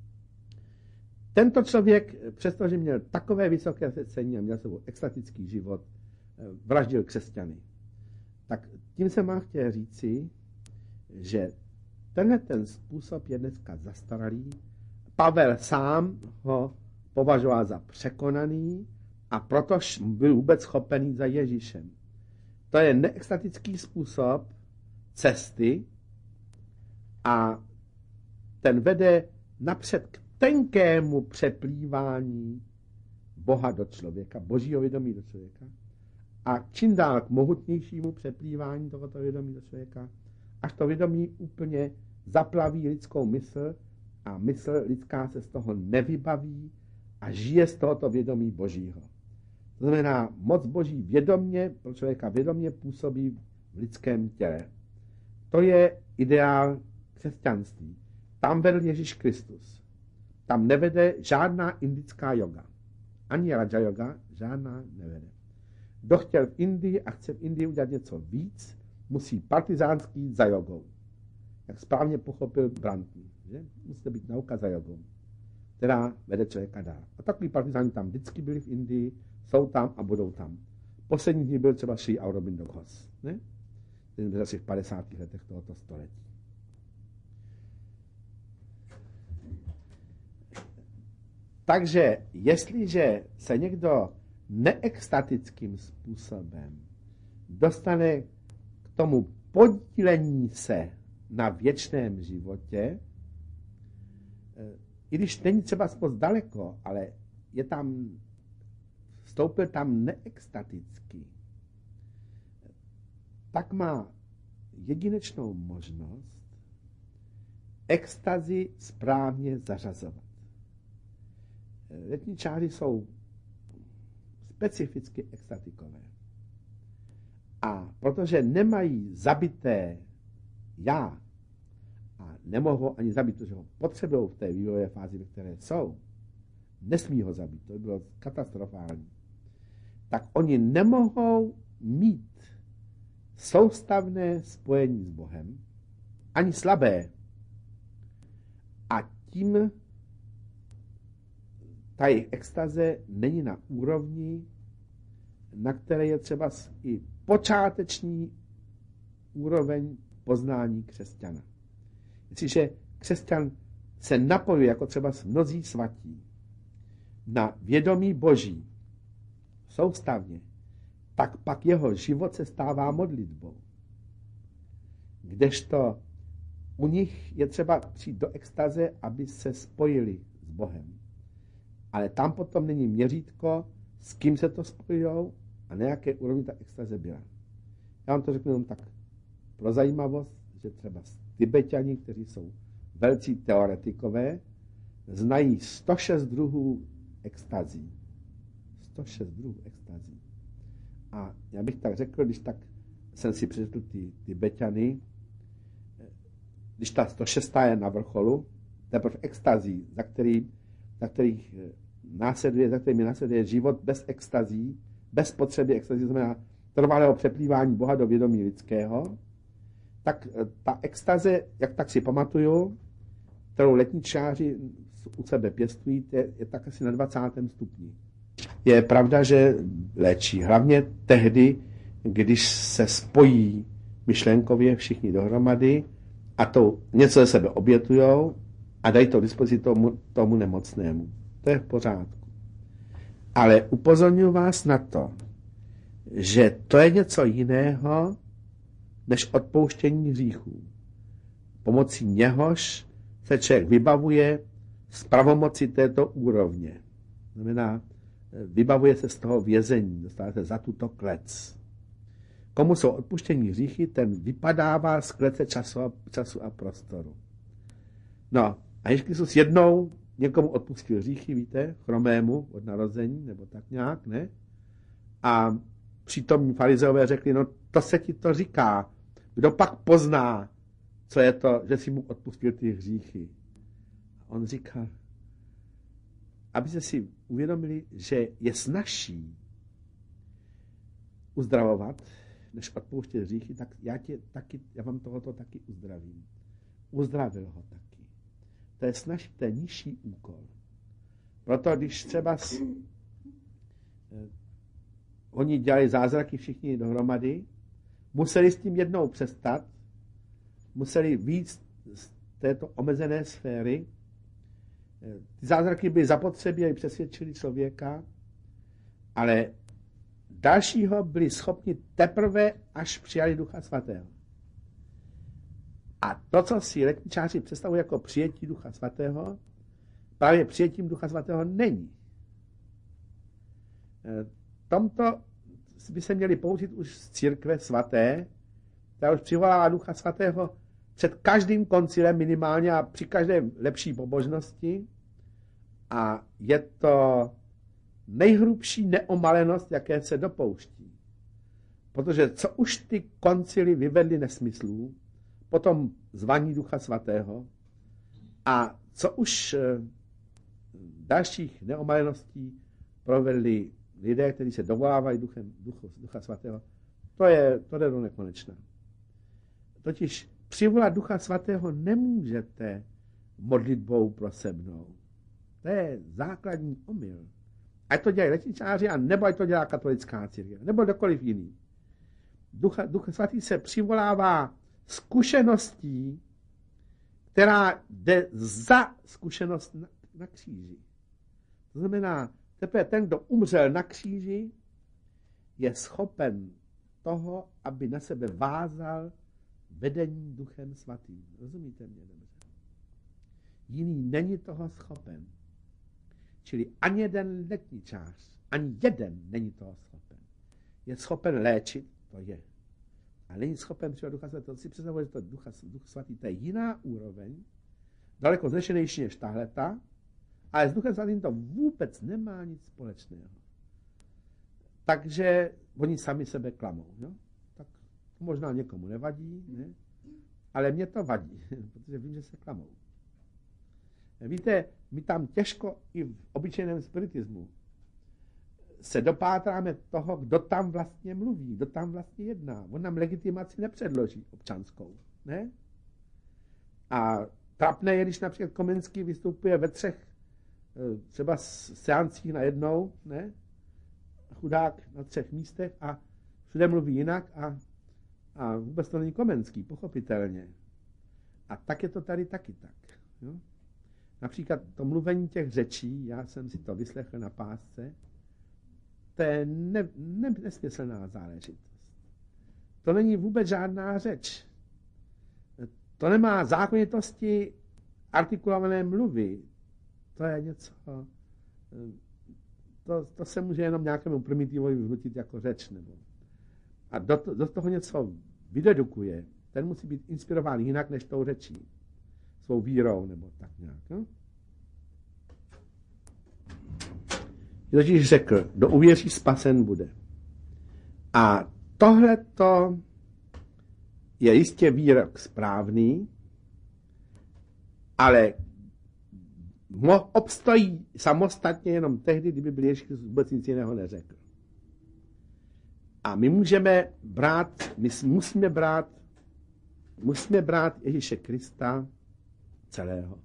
Tento člověk, přestože měl takové vysoké cení a měl sebou extatický život, vraždil křesťany. Tak tím jsem vám chtěl říci, že tenhle ten způsob je dneska zastaralý. Pavel sám ho považoval za překonaný a proto byl vůbec schopený za Ježíšem. To je neextatický způsob cesty a ten vede napřed k tenkému přeplývání Boha do člověka, božího vědomí do člověka a čím dál k mohutnějšímu přeplývání tohoto vědomí do člověka, až to vědomí úplně zaplaví lidskou mysl a mysl lidská se z toho nevybaví a žije z tohoto vědomí božího. To znamená, moc boží vědomě, pro člověka vědomě působí v lidském těle. To je ideál křesťanství. Tam vedl Ježíš Kristus. Tam nevede žádná indická yoga. Ani Raja yoga, žádná nevede. Kdo chtěl v Indii a chce v Indii udělat něco víc, musí partizánský jít za jogou. Jak správně pochopil Brandtmann, že? Musí to být nauka za jogou, která vede člověka dál. A takový partizáni tam vždycky byli v Indii, jsou tam a budou tam. Poslední dní byl třeba Sri Aurobindo Ghosh, ne? Ten byl asi v padesátých letech tohoto století. Takže jestliže se někdo neextatickým způsobem dostane k tomu podílení se na věčném životě, i když není třeba moc daleko, ale je tam, vstoupil tam neextaticky, tak má jedinečnou možnost extazi správně zařazovat. Letničáři jsou specificky extatikové. A protože nemají zabité já a nemohou ani zabít, protože ho potřebují v té vývojové fázi, ve které jsou, nesmí ho zabít, to by bylo katastrofální, tak oni nemohou mít soustavné spojení s Bohem, ani slabé. A tím ta jejich extaze není na úrovni, na které je třeba i počáteční úroveň poznání křesťana. Jestliže křesťan se napojuje, jako třeba mnozí svatí, na vědomí Boží soustavně, tak pak jeho život se stává modlitbou. Kdežto u nich je třeba přijít do extaze, aby se spojili s Bohem. Ale tam potom není měřítko, s kým se to spojujou a na jaké úrovni ta extaze byla. Já vám to řeknu jenom tak pro zajímavost, že třeba Tibetani, kteří jsou velcí teoretikové, znají sto šest druhů extazí. sto šest druhů extazí. A já bych tak řekl, když tak jsem si přečetl ty Tibetany, když ta sto šest je na vrcholu, teprve extazí, za, který, za kterých následuje, za kterými následuje život bez extazí, bez potřeby extazí, znamená trvalého přeplývání Boha do vědomí lidského, tak ta extaze, jak tak si pamatuju, kterou letničáři u sebe pěstují, je, je tak asi na dvacátém stupni. Je pravda, že léčí. Hlavně tehdy, když se spojí myšlenkově všichni dohromady a to něco ze sebe obětujou a dají to dispozici tomu, tomu nemocnému. To je v pořádku. Ale upozorňuji vás na to, že to je něco jiného, než odpouštění hříchů. Pomocí něhož se člověk vybavuje z pravomoci této úrovně. Znamená, vybavuje se z toho vězení, dostává se za tuto klec. Komu jsou odpuštění hříchy, ten vypadává z klece času a, času a prostoru. No, a Ježíš Kristus jednou někomu odpustil hříchy, víte, chromému od narození, nebo tak nějak, ne? A přítomní farizeové řekli, no to se ti to říká. Kdo pak pozná, co je to, že si mu odpustil ty hříchy? A on říká, abyste si uvědomili, že je snazší uzdravovat, než odpouštět hříchy, tak já, tě taky, já vám tohoto taky uzdravím. Uzdravil ho taky. To je snazší, to je nižší úkol. Proto když třeba s, eh, oni dělali zázraky všichni dohromady, museli s tím jednou přestat, museli víc z této omezené sféry. Ty zázraky byly zapotřebí, aby přesvědčili člověka, ale dalšího byli schopni teprve, až přijali Ducha Svatého. A to, co si letničáři představují jako přijetí Ducha Svatého, právě přijetím Ducha Svatého není. Tomto by se měli poučit už z církve svaté, která už přivolává Ducha Svatého před každým koncilem minimálně a při každé lepší pobožnosti. A je to nejhrubší neomalenost, jaké se dopouští. Protože co už ty koncily vyvedly nesmyslů, potom zvaní Ducha Svatého, a co už dalších neomaleností provedli lidé, kteří se dovolávají duchem, duchu, Ducha Svatého, to je, to jde do nekonečna. Totiž přivolat Ducha Svatého nemůžete modlitbou pro mnou. To je základní omyl. Ať to dělají letničáři, a nebo ať to dělá katolická církev, nebo kdokoliv jiný. Ducha, Duch Svatý se přivolává zkušeností, která jde za zkušenost na, na kříži. To znamená, teprve ten, kdo umřel na kříži, je schopen toho, aby na sebe vázal vedení Duchem Svatým. Rozumíte mě dobře? Jiný není toho schopen. Čili ani jeden letničář, ani jeden není toho schopen. Je schopen léčit, to je. A není schopen přijat Ducha Svatého. To si představuje, že to Ducha, Duch Svatý, to je jiná úroveň, daleko znešenější než tahleta, ale s Duchem Svatým to vůbec nemá nic společného. Takže oni sami sebe klamou. No? Tak to možná někomu nevadí, ne? Ale mě to vadí, protože vím, že se klamou. Víte, my tam těžko i v obyčejném spiritismu se dopátráme toho, kdo tam vlastně mluví, kdo tam vlastně jedná. On nám legitimaci nepředloží občanskou. Ne? A trapné je, když například Komenský vystupuje ve třech třeba seancích najednou, ne? Chudák na třech místech a všude mluví jinak a, a vůbec to není Komenský, pochopitelně. A tak je to tady taky tak. Jo? Například to mluvení těch řečí, já jsem si to vyslechl na pásce, to je ne, ne, nesmyslná záležitost. To není vůbec žádná řeč. To nemá zákonitosti artikulované mluvy. To je něco, to, to se může jenom nějakému primitivovi vnutit jako řeč. Nebo. A do, do toho něco vydedukuje. Ten musí být inspirován jinak než tou řečí. Svou vírou, nebo tak nějak. No? Ježíš řekl, kdo uvěří, spasen bude. A tohleto je jistě výrok správný, ale obstojí samostatně jenom tehdy, kdyby byl Ježíš vůbec nic jiného neřekl. A my můžeme brát, my musíme brát, musíme brát Ježíše Krista celého.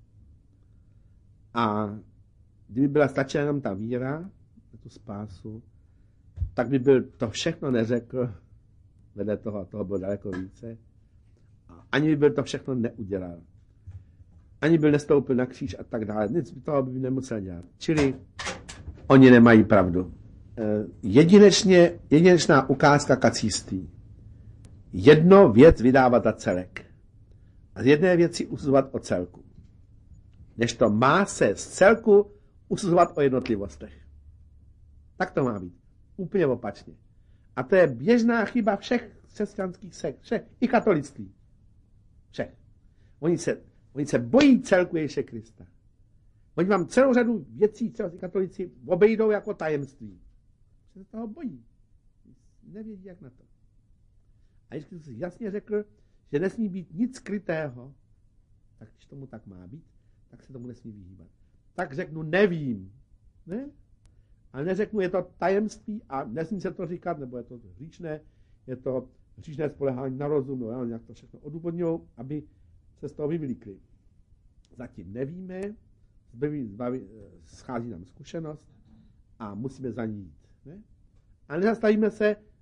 A kdyby byla stačila jenom ta víra na tu spásu, tak by byl to všechno neřekl, vedle toho, toho bylo daleko více, a ani by byl to všechno neudělal. Ani byl nestoupil na kříž a tak dále. Nic by toho by nemusel dělat. Čili oni nemají pravdu. Jedinečně, jedinečná ukázka kacíství. Jedno věc vydávat za celek. A z jedné věci usuzovat o celku. Než to má se z celku usuzovat o jednotlivostech. Tak to má být. Úplně opačně. A to je běžná chyba všech křesťanských sekt. Všech. I katolictví. Všech. Oni se, oni se bojí celku Ježíše Krista. Oni vám celou řadu věcí, třeba katolici, obejdou jako tajemství. Se toho bojí. Nevědí, jak na to. A Ježíš Kristus jasně řekl, že nesmí být nic skrytého, tak když tomu tak má být, tak se tomu nesmí vyhýbat. Tak řeknu, nevím. Ne? Ale neřeknu, je to tajemství a nesmí se to říkat, nebo je to hříšné, je to hříšné spolehání na rozum, no, nějak to všechno odůvodňují, aby se z toho vyvlíkli. Zatím nevíme, zbaví, zbaví, schází nám zkušenost a musíme za ní jít. Ne? A nezastavíme se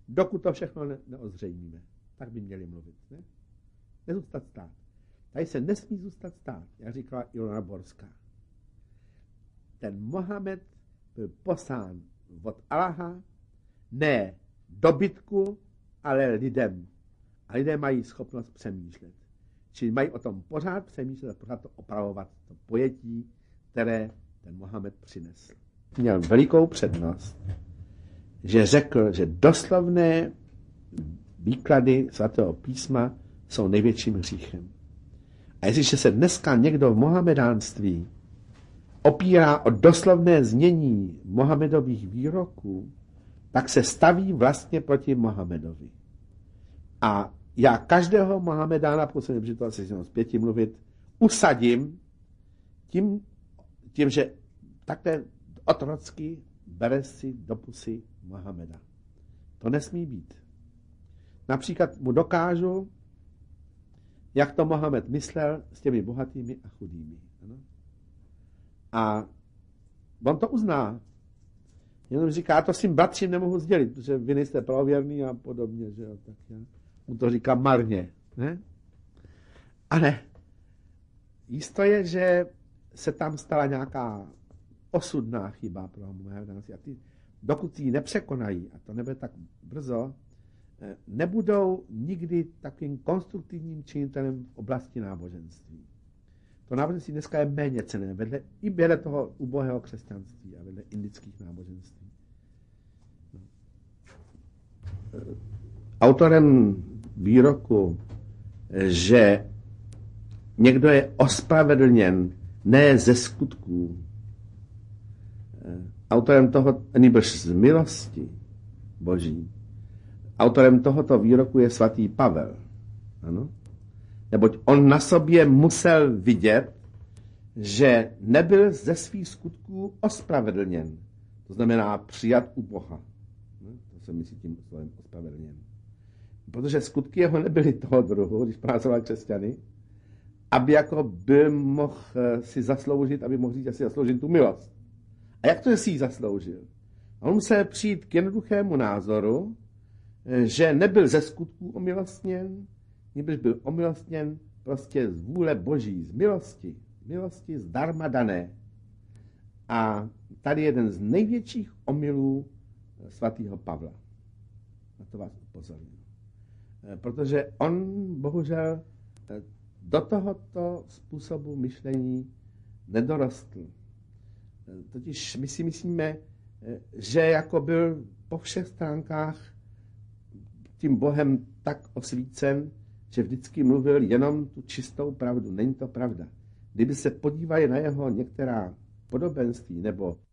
dokud to všechno ne- neozřejmíme. Tak by měli mluvit. Ne? Nezůstat stát. Tady se nesmí zůstat stát, jak říkala Ilona Borská. Ten Mohamed byl poslán od Allaha, ne dobytku, ale lidem. A lidé mají schopnost přemýšlet. Čili mají o tom pořád přemýšlet a pořád to opravovat, to pojetí, které ten Mohamed přinesl. Měl velikou přednost, že řekl, že doslovné výklady svatého písma jsou největším hříchem. A jestliže se dneska někdo v mohamedánství opírá o doslovné znění Mohamedových výroků, tak se staví vlastně proti Mohamedovi. A já každého Mohamedána, pokud jsem nepřitom se s pěti mluvit, usadím tím, tím, že takhle otrocky bere si do pusy Mohameda. To nesmí být. Například mu dokážu, jak to Mohamed myslel s těmi bohatými a chudými. Ano? A on to uzná. Jenom říká, to s tím bratřím nemohu sdělit, protože vy nejste pravověrný a podobně. Že jo? Tak já mu to říká marně. Ne? Ale jisto je, že se tam stala nějaká osudná chyba pro Mohamedánství. A ty, dokud ji nepřekonají, a to nebude tak brzo, nebudou nikdy takovým konstruktivním činitelem v oblasti náboženství. To náboženství dneska je méně cenné, vedle, i vedle toho ubohého křesťanství a vedle indických náboženství. Autorem výroku, že někdo je ospravedlněn ne ze skutků, autorem toho, nýbrž z milosti Boží, autorem tohoto výroku je svatý Pavel. Ano? Neboť on na sobě musel vidět, že nebyl ze svých skutků ospravedlněn. To znamená přijat u Boha. No, to se myslí tím slovem ospravedlněn. Protože skutky jeho nebyly toho druhu, když pracoval křesťany, aby jako byl mohl si zasloužit, aby mohl říct, že si zasloužil tu milost. A jak to, že si ji zasloužil? On musel přijít k jednoduchému názoru, že nebyl ze skutků omilostněn, nebož byl omilostněn prostě z vůle Boží, z milosti, z milosti zdarma dané. A tady jeden z největších omylů svatého Pavla. Na to vás upozorňuji. Protože on bohužel do tohoto způsobu myšlení nedorostl. Totiž my si myslíme, že jako byl po všech stránkách tím Bohem tak osvícen, že vždycky mluvil jenom tu čistou pravdu. Není to pravda. Kdyby se podívali na jeho některá podobenství nebo